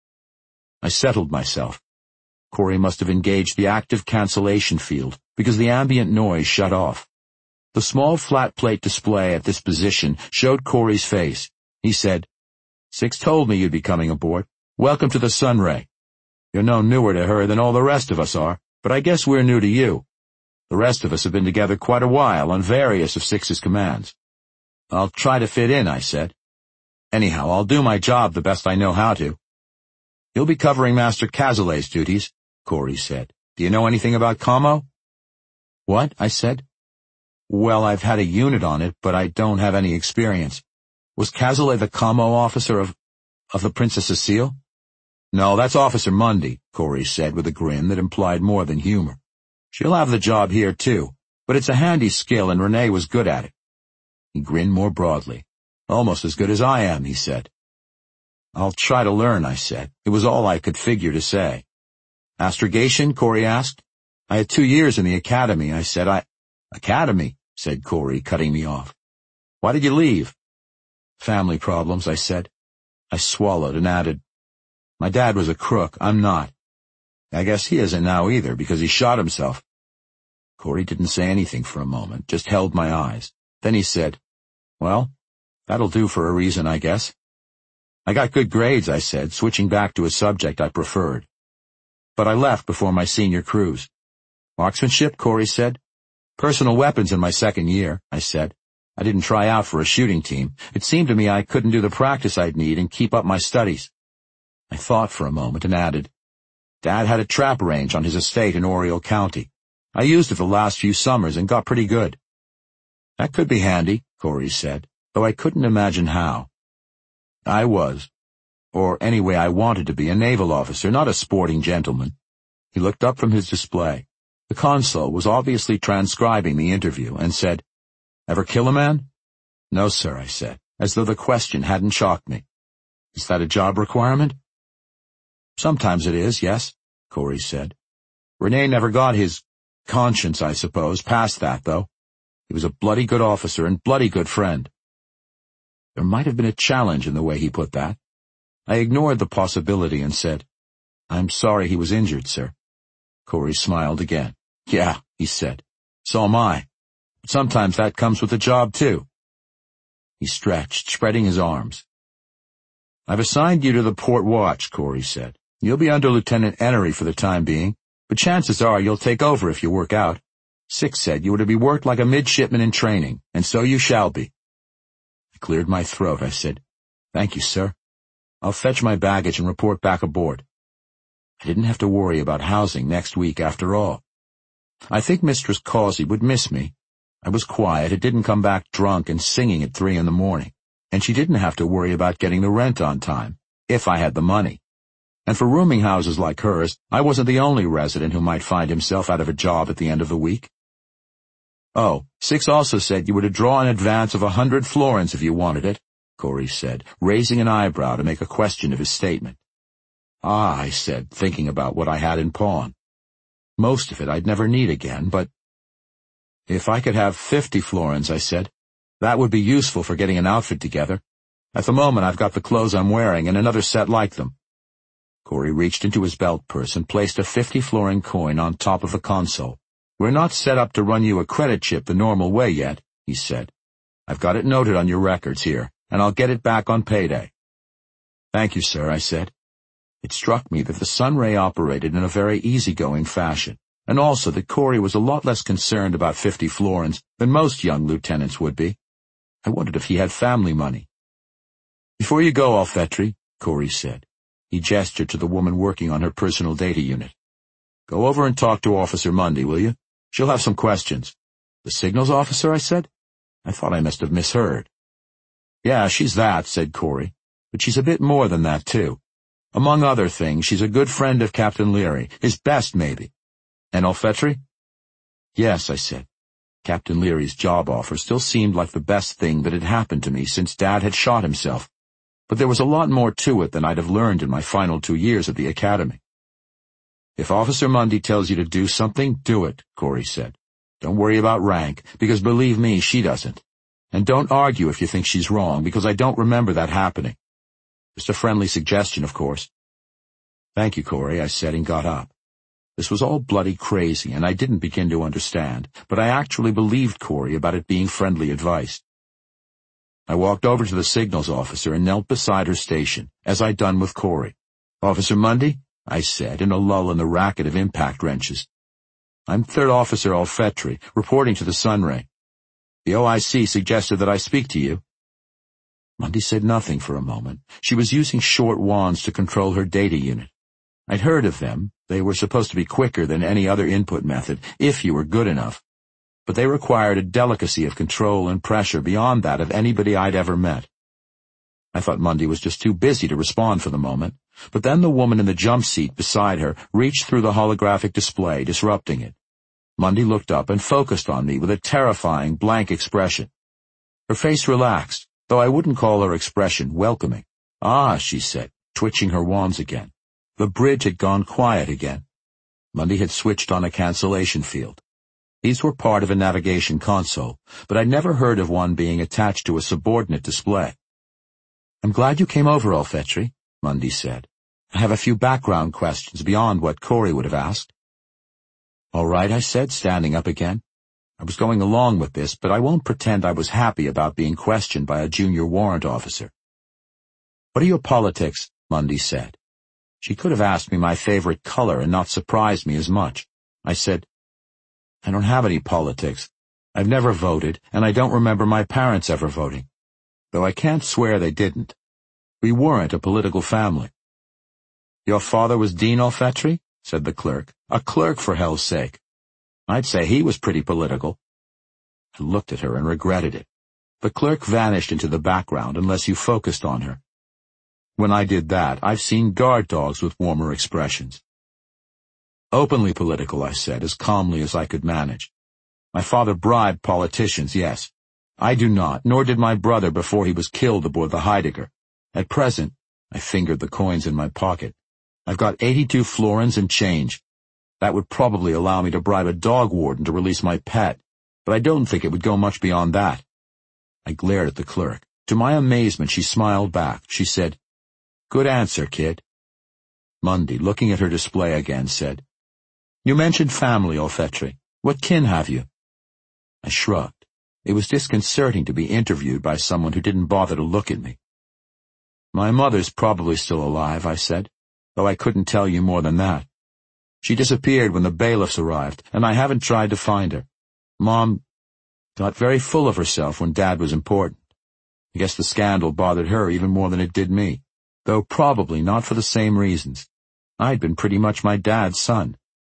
I settled myself. Corey must have engaged the active cancellation field because the ambient noise shut off. The small flat plate display at this position showed Corey's face. He said, "Six told me you'd be coming aboard. Welcome to the Sunray. You're no newer to her than all the rest of us are, but I guess we're new to you. The rest of us have been together quite a while on various of Six's commands." "I'll try to fit in," I said. "Anyhow, I'll do my job the best I know how to." "You'll be covering Master Cazalet's duties," Corey said. "Do you know anything about Como?" "What?" I said. "Well, I've had a unit on it, but I don't have any experience. Was Cazalet the Como officer of, of the Princess Cecile?" "No, that's Officer Mundy," Corey said with a grin that implied more than humor. "She'll have the job here, too, but it's a handy skill and Renee was good at it." He grinned more broadly. "Almost as good as I am," he said. "I'll try to learn," I said. It was all I could figure to say. "Astrogation?" Corey asked. "I had two years in the academy," I said. I... "Academy?" said Corey, cutting me off. "Why did you leave?" "Family problems," I said. I swallowed and added, "My dad was a crook. I'm not. I guess he isn't now either, because he shot himself." Corey didn't say anything for a moment, just held my eyes. Then he said, "Well, that'll do for a reason, I guess." "I got good grades," I said, switching back to a subject I preferred. "But I left before my senior cruise." "Marksmanship?" Corey said. "Personal weapons in my second year," I said. "I didn't try out for a shooting team. It seemed to me I couldn't do the practice I'd need and keep up my studies." I thought for a moment and added, "Dad had a trap range on his estate in Oriole County. I used it the last few summers and got pretty good." "That could be handy," Corey said, though I couldn't imagine how. I was, or anyway I wanted to be, a naval officer, not a sporting gentleman. He looked up from his display. The console was obviously transcribing the interview and said, "Ever kill a man?" "No, sir," I said, as though the question hadn't shocked me. "Is that a job requirement?" "Sometimes it is, yes," Corey said. "Renee never got his conscience, I suppose, past that, though. He was a bloody good officer and bloody good friend." There might have been a challenge in the way he put that. I ignored the possibility and said, "I'm sorry he was injured, sir." Corey smiled again. "Yeah," he said. "So am I. But sometimes that comes with the job, too." He stretched, spreading his arms. "I've assigned you to the port watch," Corey said. "You'll be under Lieutenant Enery for the time being, but chances are you'll take over if you work out. Six said you were to be worked like a midshipman in training, and so you shall be." I cleared my throat. I said, "Thank you, sir. I'll fetch my baggage and report back aboard." I didn't have to worry about housing next week after all. I think Mistress Causey would miss me. I was quiet, and didn't come back drunk and singing at three in the morning, and she didn't have to worry about getting the rent on time, if I had the money. And for rooming houses like hers, I wasn't the only resident who might find himself out of a job at the end of the week. "Oh, Six also said you were to draw an advance of a hundred florins if you wanted it," Corey said, raising an eyebrow to make a question of his statement. "Ah," I said, thinking about what I had in pawn. Most of it I'd never need again, but... "If I could have fifty florins," I said, "that would be useful for getting an outfit together. At the moment I've got the clothes I'm wearing and another set like them." Corey reached into his belt purse and placed a fifty florin coin on top of the console. "We're not set up to run you a credit chip the normal way yet," he said. "I've got it noted on your records here, and I'll get it back on payday." "Thank you, sir," I said. It struck me that the Sunray operated in a very easygoing fashion, and also that Corey was a lot less concerned about fifty florins than most young lieutenants would be. I wondered if he had family money. "Before you go, Alfetri," Corey said. He gestured to the woman working on her personal data unit. "Go over and talk to Officer Mundy, will you? She'll have some questions." "The signals officer?" I said. I thought I must have misheard. "Yeah, she's that," said Corey. "But she's a bit more than that, too. Among other things, she's a good friend of Captain Leary, his best, maybe." "And Alfetri?" "Yes," I said. Captain Leary's job offer still seemed like the best thing that had happened to me since Dad had shot himself, but there was a lot more to it than I'd have learned in my final two years at the academy. "If Officer Mundy tells you to do something, do it," Corey said. "Don't worry about rank, because believe me, she doesn't. And don't argue if you think she's wrong, because I don't remember that happening. Just a friendly suggestion, of course." "Thank you, Corey," I said and got up. This was all bloody crazy, and I didn't begin to understand, but I actually believed Corey about it being friendly advice. I walked over to the signals officer and knelt beside her station, as I'd done with Corey. "Officer Mundy," I said, in a lull in the racket of impact wrenches. "I'm Third Officer Alfetri, reporting to the Sunray. The O I C suggested that I speak to you." Mundy said nothing for a moment. She was using short wands to control her data unit. I'd heard of them. They were supposed to be quicker than any other input method, if you were good enough. But they required a delicacy of control and pressure beyond that of anybody I'd ever met. I thought Mundy was just too busy to respond for the moment, but then the woman in the jump seat beside her reached through the holographic display, disrupting it. Mundy looked up and focused on me with a terrifying, blank expression. Her face relaxed, though I wouldn't call her expression welcoming. "Ah," she said, twitching her wands again. The bridge had gone quiet again. Mundy had switched on a cancellation field. These were part of a navigation console, but I'd never heard of one being attached to a subordinate display. "I'm glad you came over, Alfetri," Mundy said. "I have a few background questions beyond what Corey would have asked." "All right," I said, standing up again. I was going along with this, but I won't pretend I was happy about being questioned by a junior warrant officer. "What are your politics?" Mundy said. She could have asked me my favorite color and not surprised me as much. I said, "I don't have any politics. I've never voted, and I don't remember my parents ever voting. Though I can't swear they didn't. We weren't a political family." "Your father was Dean Alfetri?" said the clerk. "A clerk, for hell's sake. I'd say he was pretty political." I looked at her and regretted it. The clerk vanished into the background unless you focused on her. When I did that, I've seen guard dogs with warmer expressions. "Openly political," I said, as calmly as I could manage. "My father bribed politicians, yes. I do not, nor did my brother before he was killed aboard the Heidegger. At present," I fingered the coins in my pocket, "I've got eighty-two florins and change. That would probably allow me to bribe a dog warden to release my pet, but I don't think it would go much beyond that." I glared at the clerk. To my amazement, she smiled back. She said, "Good answer, kid." Mundy, looking at her display again, said, "You mentioned family, Alfetri. What kin have you?" I shrugged. It was disconcerting to be interviewed by someone who didn't bother to look at me. "My mother's probably still alive," I said, "though I couldn't tell you more than that. She disappeared when the bailiffs arrived, and I haven't tried to find her. Mom got very full of herself when Dad was important. I guess the scandal bothered her even more than it did me, though probably not for the same reasons. I'd been pretty much my dad's son."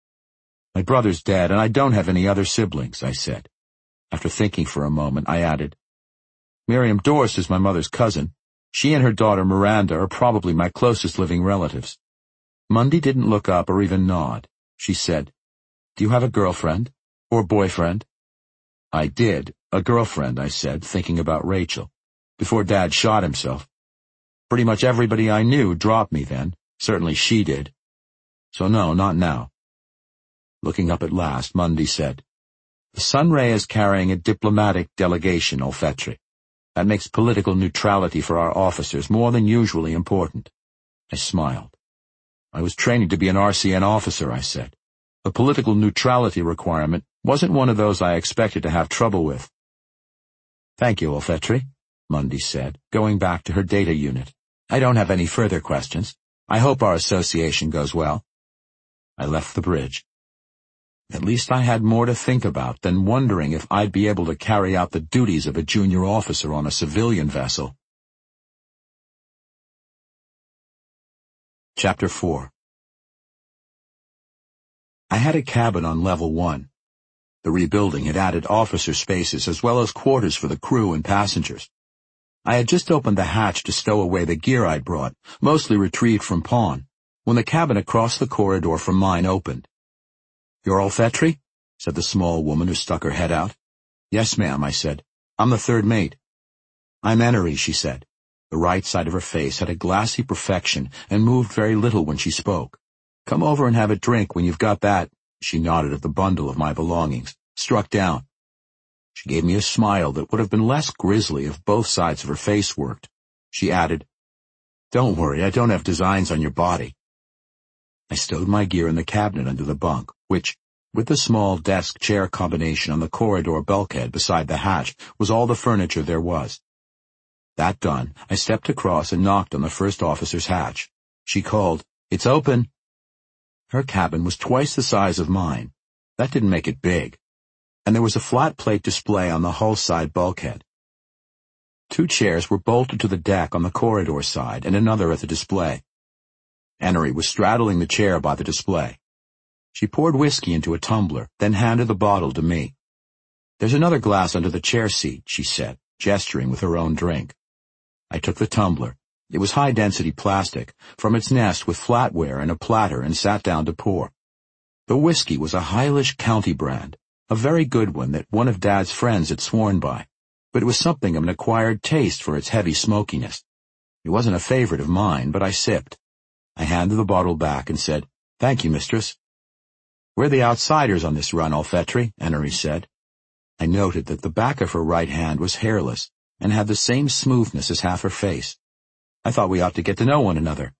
"My brother's dead, and I don't have any other siblings," I said. After thinking for a moment, I added, "Miriam Dorst is my mother's cousin. She and her daughter Miranda are probably my closest living relatives." Mundy didn't look up or even nod. She said, "Do you have a girlfriend? Or boyfriend?" "I did. A girlfriend," I said, thinking about Rachel. "Before Dad shot himself. Pretty much everybody I knew dropped me then. Certainly she did. So no, not now." Looking up at last, Mundy said, "The Sunray is carrying a diplomatic delegation, Alfetri. That makes political neutrality for our officers more than usually important." I smiled. "I was training to be an R C N officer," I said. "The political neutrality requirement wasn't one of those I expected to have trouble with." "Thank you, Alfetri," Mundy said, going back to her data unit. "I don't have any further questions. I hope our association goes well." I left the bridge. At least I had more to think about than wondering if I'd be able to carry out the duties of a junior officer on a civilian vessel. Chapter four. I had a cabin on level one. The rebuilding had added officer spaces as well as quarters for the crew and passengers. I had just opened the hatch to stow away the gear I'd brought, mostly retrieved from pawn, when the cabin across the corridor from mine opened. "You're Alfetri?" said the small woman who stuck her head out. "Yes, ma'am," I said. "I'm the third mate." "I'm Enery," she said. The right side of her face had a glassy perfection and moved very little when she spoke. "Come over and have a drink when you've got that," she nodded at the bundle of my belongings, "struck down." She gave me a smile that would have been less grisly if both sides of her face worked. She added, "Don't worry, I don't have designs on your body." I stowed my gear in the cabinet under the bunk, which, with the small desk-chair combination on the corridor bulkhead beside the hatch, was all the furniture there was. That done, I stepped across and knocked on the first officer's hatch. She called, "It's open." Her cabin was twice the size of mine. That didn't make it big. And there was a flat plate display on the hull side bulkhead. Two chairs were bolted to the deck on the corridor side and another at the display. Enery was straddling the chair by the display. She poured whiskey into a tumbler, then handed the bottle to me. "There's another glass under the chair seat," she said, gesturing with her own drink. I took the tumbler. It was high-density plastic, from its nest with flatware and a platter, and sat down to pour. The whiskey was a Hylish County brand, a very good one that one of Dad's friends had sworn by, but it was something of an acquired taste for its heavy smokiness. It wasn't a favorite of mine, but I sipped. I handed the bottle back and said, "Thank you, mistress." "We're the outsiders on this run, Olfetri," Enery said. I noted that the back of her right hand was hairless and had the same smoothness as half her face. "I thought we ought to get to know one another."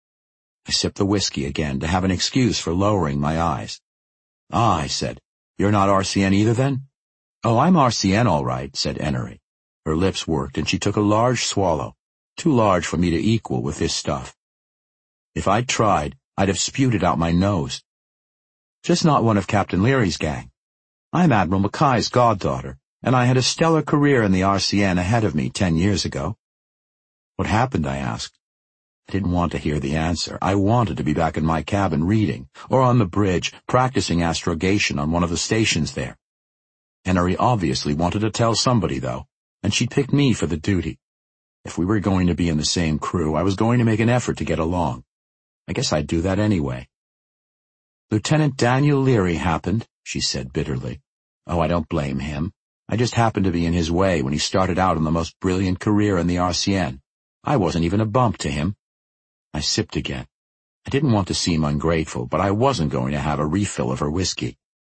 I sipped the whiskey again to have an excuse for lowering my eyes. "Ah," I said, "you're not R C N either, then?" "Oh, I'm R C N all right," said Enery. Her lips worked and she took a large swallow, too large for me to equal with this stuff. If I'd tried, I'd have spewed it out my nose. "Just not one of Captain Leary's gang. I'm Admiral Mackay's goddaughter, and I had a stellar career in the R C N ahead of me ten years ago." "What happened?" I asked. I didn't want to hear the answer. I wanted to be back in my cabin reading, or on the bridge, practicing astrogation on one of the stations there. Enery obviously wanted to tell somebody, though, and she'd picked me for the duty. If we were going to be in the same crew, I was going to make an effort to get along. I guess I'd do that anyway. "Lieutenant Daniel Leary happened," she said bitterly. "Oh, I don't blame him. I just happened to be in his way when he started out on the most brilliant career in the R C N. I wasn't even a bump to him." I sipped again. I didn't want to seem ungrateful, but I wasn't going to have a refill of her whiskey.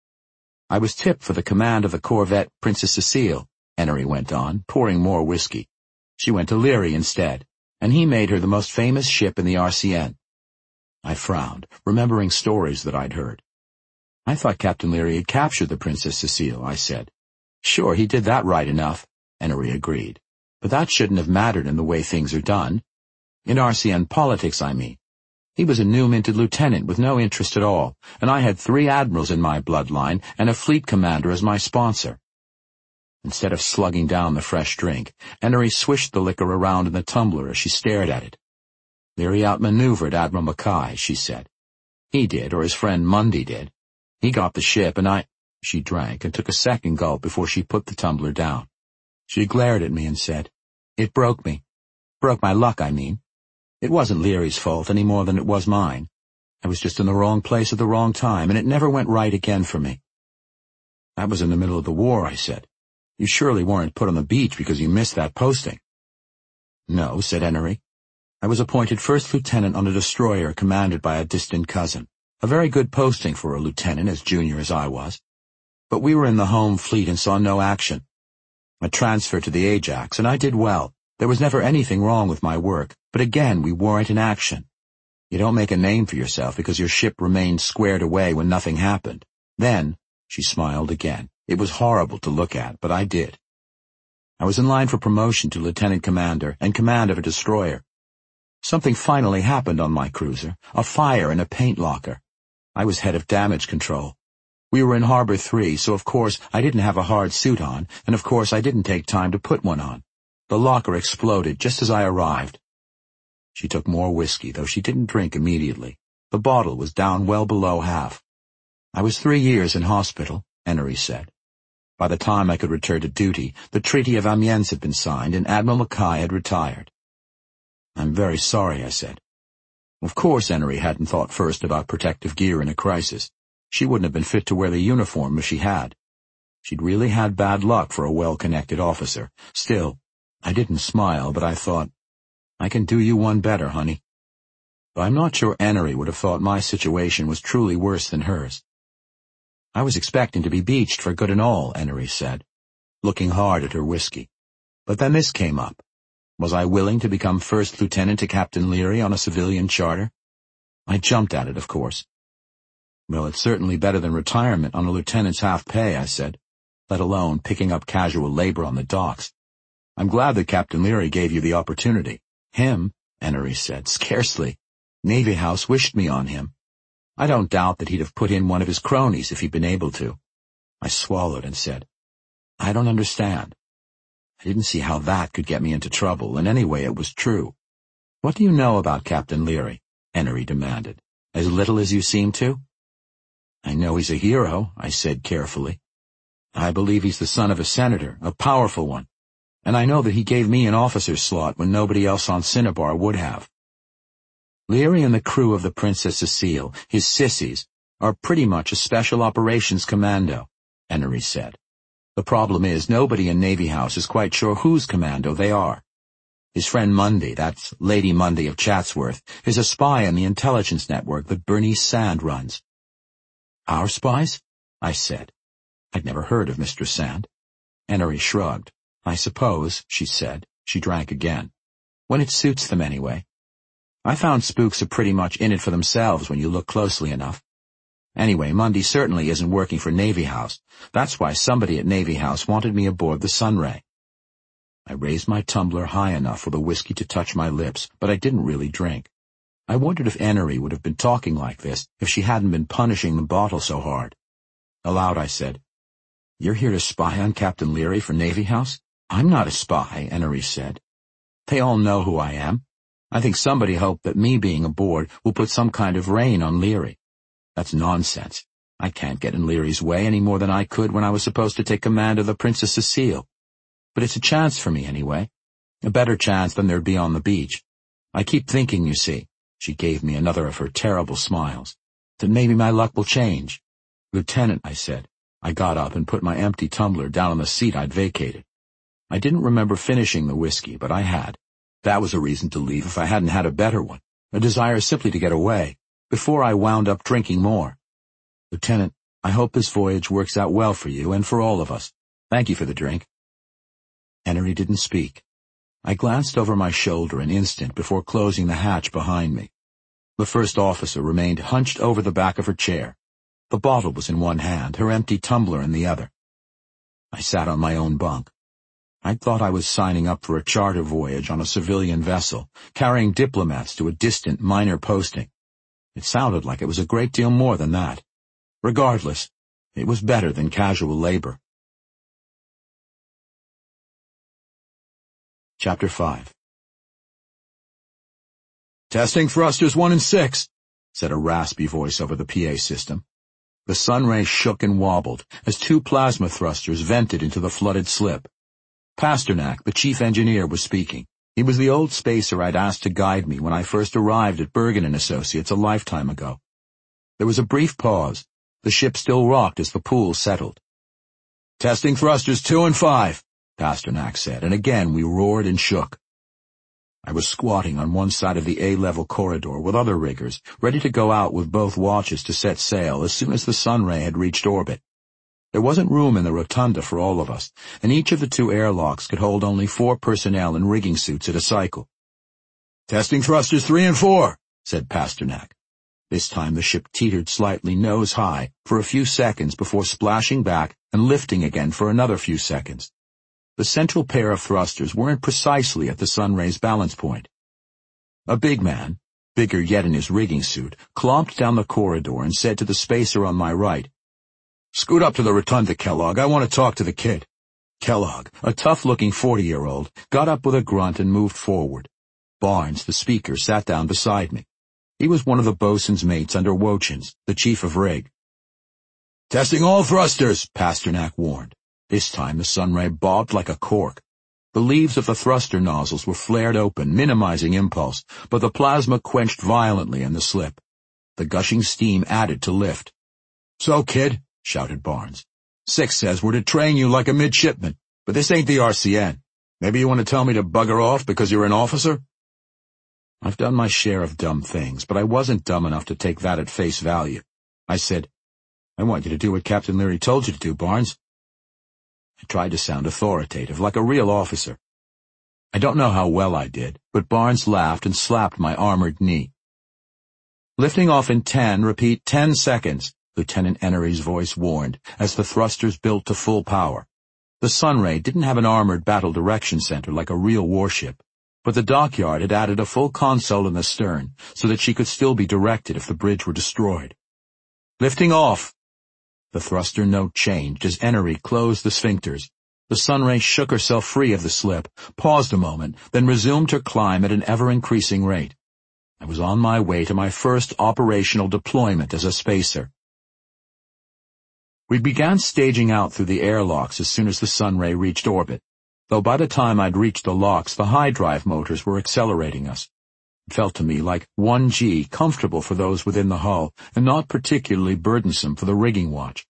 "I was tipped for the command of the corvette Princess Cecile," Enery went on, pouring more whiskey. "She went to Leary instead, and he made her the most famous ship in the R C N. I frowned, remembering stories that I'd heard. "I thought Captain Leary had captured the Princess Cecile," I said. "Sure, he did that right enough," Enery agreed. "But that shouldn't have mattered in the way things are done. In R C N politics, I mean. He was a new-minted lieutenant with no interest at all, and I had three admirals in my bloodline and a fleet commander as my sponsor." Instead of slugging down the fresh drink, Enery swished the liquor around in the tumbler as she stared at it. "Leary outmaneuvered Admiral Mackay," she said. "He did, or his friend Mundy did. He got the ship, and I—" She drank and took a second gulp before she put the tumbler down. She glared at me and said, "It broke me. Broke my luck, I mean. It wasn't Leary's fault any more than it was mine. I was just in the wrong place at the wrong time, and it never went right again for me." "That was in the middle of the war," I said. "You surely weren't put on the beach because you missed that posting." "No," said Enery. "I was appointed first lieutenant on a destroyer commanded by a distant cousin. A very good posting for a lieutenant as junior as I was. But we were in the home fleet and saw no action. I transferred to the Ajax, and I did well. There was never anything wrong with my work, but again we weren't in action. You don't make a name for yourself because your ship remained squared away when nothing happened. Then," she smiled again, "it was horrible to look at, but I did. I was in line for promotion to lieutenant commander and command of a destroyer. Something finally happened on my cruiser, a fire in a paint locker. I was head of damage control. We were in Harbor three, so of course I didn't have a hard suit on, and of course I didn't take time to put one on. The locker exploded just as I arrived." She took more whiskey, though she didn't drink immediately. The bottle was down well below half. "I was three years in hospital," Enery said. "By the time I could return to duty, the Treaty of Amiens had been signed and Admiral Mackay had retired." "I'm very sorry," I said. Of course Enery hadn't thought first about protective gear in a crisis. She wouldn't have been fit to wear the uniform if she had. She'd really had bad luck for a well-connected officer. Still, I didn't smile, but I thought, I can do you one better, honey. But I'm not sure Enery would have thought my situation was truly worse than hers. I was expecting to be beached for good and all, Enery said, looking hard at her whiskey. But then this came up. Was I willing to become first lieutenant to Captain Leary on a civilian charter? I jumped at it, of course. Well, it's certainly better than retirement on a lieutenant's half pay, I said, let alone picking up casual labor on the docks. I'm glad that Captain Leary gave you the opportunity. Him, Enery said, scarcely. Navy House wished me on him. I don't doubt that he'd have put in one of his cronies if he'd been able to. I swallowed and said, I don't understand. I didn't see how that could get me into trouble, and anyway it was true. What do you know about Captain Leary? Enery demanded. As little as you seem to? I know he's a hero, I said carefully. I believe he's the son of a senator, a powerful one, and I know that he gave me an officer's slot when nobody else on Cinnabar would have. Leary and the crew of the Princess Cecile, his sissies, are pretty much a special operations commando, Enery said. The problem is nobody in Navy House is quite sure whose commando they are. His friend Mundy, that's Lady Mundy of Chatsworth, is a spy in the intelligence network that Bernice Sand runs. Our spies? I said. I'd never heard of Mistress Sand. Enery shrugged. I suppose, she said. She drank again. When it suits them anyway. I found spooks are pretty much in it for themselves when you look closely enough. Anyway, Mundy certainly isn't working for Navy House. That's why somebody at Navy House wanted me aboard the Sunray. I raised my tumbler high enough for the whiskey to touch my lips, but I didn't really drink. I wondered if Enery would have been talking like this if she hadn't been punishing the bottle so hard. Aloud I said, You're here to spy on Captain Leary for Navy House? I'm not a spy, Enery said. They all know who I am. I think somebody hoped that me being aboard will put some kind of rein on Leary. That's nonsense. I can't get in Leary's way any more than I could when I was supposed to take command of the Princess Cecile. But it's a chance for me anyway. A better chance than there'd be on the beach. I keep thinking, you see, she gave me another of her terrible smiles, that maybe my luck will change. Lieutenant, I said. I got up and put my empty tumbler down on the seat I'd vacated. I didn't remember finishing the whiskey, but I had. That was a reason to leave if I hadn't had a better one, a desire simply to get away, before I wound up drinking more. Lieutenant, I hope this voyage works out well for you and for all of us. Thank you for the drink. Enery didn't speak. I glanced over my shoulder an instant before closing the hatch behind me. The first officer remained hunched over the back of her chair. The bottle was in one hand, her empty tumbler in the other. I sat on my own bunk. I'd thought I was signing up for a charter voyage on a civilian vessel, carrying diplomats to a distant minor posting. It sounded like it was a great deal more than that. Regardless, it was better than casual labor. Chapter five. Testing thrusters one and six, said a raspy voice over the P A system. The Sunray shook and wobbled as two plasma thrusters vented into the flooded slip. Pasternak, the chief engineer, was speaking. He was the old spacer I'd asked to guide me when I first arrived at Bergen and Associates a lifetime ago. There was a brief pause. The ship still rocked as the pool settled. Testing thrusters two and five, Pasternak said, and again we roared and shook. I was squatting on one side of the A-level corridor with other riggers, ready to go out with both watches to set sail as soon as the Sunray had reached orbit. There wasn't room in the rotunda for all of us, and each of the two airlocks could hold only four personnel in rigging suits at a cycle. Testing thrusters three and four, said Pasternak. This time the ship teetered slightly nose-high for a few seconds before splashing back and lifting again for another few seconds. The central pair of thrusters weren't precisely at the Sunray's balance point. A big man, bigger yet in his rigging suit, clomped down the corridor and said to the spacer on my right, Scoot up to the rotunda, Kellogg. I want to talk to the kid. Kellogg, a tough-looking forty-year-old, got up with a grunt and moved forward. Barnes, the speaker, sat down beside me. He was one of the bosun's mates under Wochins, the chief of rig. Testing all thrusters, Pasternak warned. This time the Sunray bobbed like a cork. The leaves of the thruster nozzles were flared open, minimizing impulse, but the plasma quenched violently in the slip. The gushing steam added to lift. So, kid, shouted Barnes. Six says we're to train you like a midshipman, but this ain't the R C N. Maybe you want to tell me to bugger off because you're an officer? I've done my share of dumb things, but I wasn't dumb enough to take that at face value. I said, I want you to do what Captain Leary told you to do, Barnes. I tried to sound authoritative, like a real officer. I don't know how well I did, but Barnes laughed and slapped my armored knee. Lifting off in ten, repeat ten seconds, Lieutenant Enery's voice warned, as the thrusters built to full power. The Sunray didn't have an armored battle direction center like a real warship, but the dockyard had added a full console in the stern so that she could still be directed if the bridge were destroyed. Lifting off! The thruster note changed as Enery closed the sphincters. The Sunray shook herself free of the slip, paused a moment, then resumed her climb at an ever-increasing rate. I was on my way to my first operational deployment as a spacer. We began staging out through the airlocks as soon as the Sunray reached orbit, though by the time I'd reached the locks, the high drive motors were accelerating us. It felt to me like one G, comfortable for those within the hull, and not particularly burdensome for the rigging watch.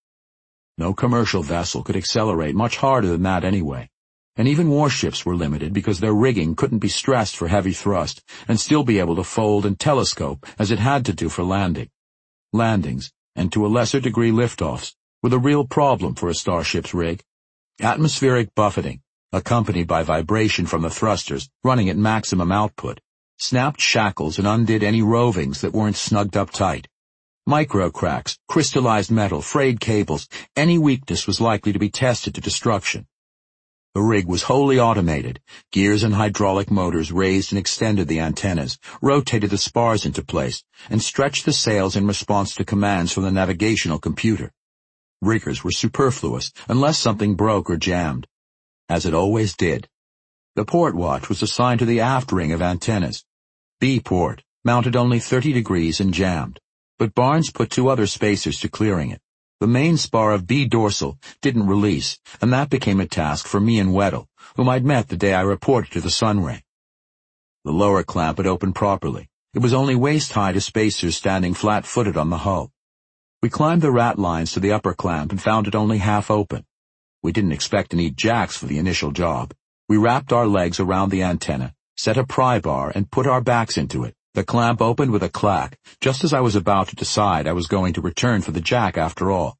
No commercial vessel could accelerate much harder than that anyway, and even warships were limited because their rigging couldn't be stressed for heavy thrust and still be able to fold and telescope as it had to do for landing. Landings, and to a lesser degree liftoffs, were the real problem for a starship's rig. Atmospheric buffeting, accompanied by vibration from the thrusters, running at maximum output, snapped shackles and undid any rovings that weren't snugged up tight. Micro cracks, crystallized metal, frayed cables, any weakness was likely to be tested to destruction. The rig was wholly automated. Gears and hydraulic motors raised and extended the antennas, rotated the spars into place, and stretched the sails in response to commands from the navigational computer. Riggers were superfluous unless something broke or jammed, as it always did. The port watch was assigned to the aft ring of antennas. B port, mounted only thirty degrees and jammed, but Barnes put two other spacers to clearing it. The main spar of B dorsal didn't release, and that became a task for me and Weddell, whom I'd met the day I reported to the Sunray. The lower clamp had opened properly. It was only waist-high to spacers standing flat-footed on the hull. We climbed the rat lines to the upper clamp and found it only half open. We didn't expect to need jacks for the initial job. We wrapped our legs around the antenna, set a pry bar, and put our backs into it. The clamp opened with a clack, just as I was about to decide I was going to return for the jack after all.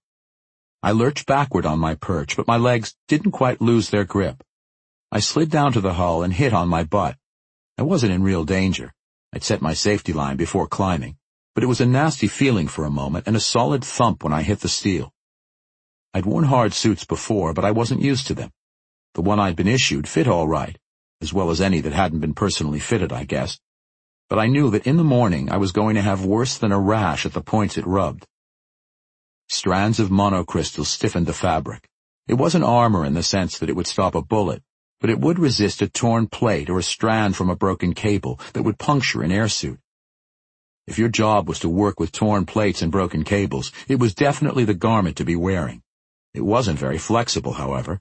I lurched backward on my perch, but my legs didn't quite lose their grip. I slid down to the hull and hit on my butt. I wasn't in real danger. I'd set my safety line before climbing, but it was a nasty feeling for a moment and a solid thump when I hit the steel. I'd worn hard suits before, but I wasn't used to them. The one I'd been issued fit all right, as well as any that hadn't been personally fitted, I guess. But I knew that in the morning I was going to have worse than a rash at the points it rubbed. Strands of monocrystal stiffened the fabric. It wasn't armor in the sense that it would stop a bullet, but it would resist a torn plate or a strand from a broken cable that would puncture an airsuit. If your job was to work with torn plates and broken cables, it was definitely the garment to be wearing. It wasn't very flexible, however.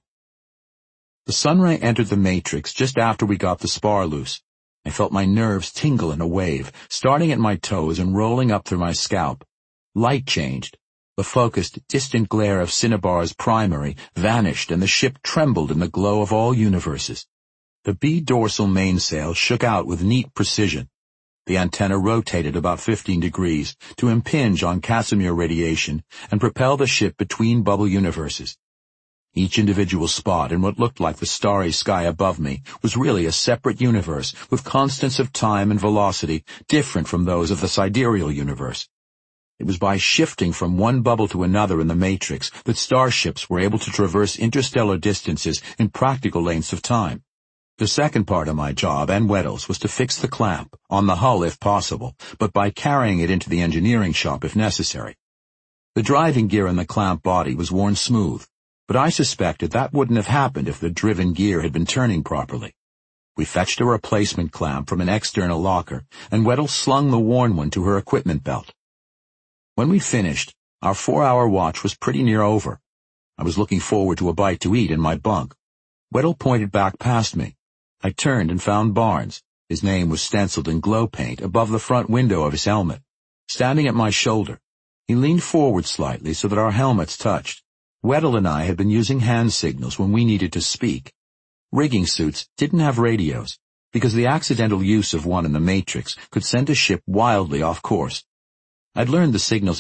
The Sunray entered the matrix just after we got the spar loose. I felt my nerves tingle in a wave, starting at my toes and rolling up through my scalp. Light changed. The focused, distant glare of Cinnabar's primary vanished and the ship trembled in the glow of all universes. The B dorsal mainsail shook out with neat precision. The antenna rotated about fifteen degrees to impinge on Casimir radiation and propel the ship between bubble universes. Each individual spot in what looked like the starry sky above me was really a separate universe with constants of time and velocity different from those of the sidereal universe. It was by shifting from one bubble to another in the matrix that starships were able to traverse interstellar distances in practical lengths of time. The second part of my job, and Weddell's, was to fix the clamp, on the hull if possible, but by carrying it into the engineering shop if necessary. The driving gear in the clamp body was worn smooth, but I suspected that wouldn't have happened if the driven gear had been turning properly. We fetched a replacement clamp from an external locker, and Weddell slung the worn one to her equipment belt. When we finished, our four-hour watch was pretty near over. I was looking forward to a bite to eat in my bunk. Weddell pointed back past me. I turned and found Barnes. His name was stenciled in glow paint above the front window of his helmet. Standing at my shoulder, he leaned forward slightly so that our helmets touched. Weddell and I had been using hand signals when we needed to speak. Rigging suits didn't have radios, because the accidental use of one in the Matrix could send a ship wildly off course. I'd learned the signals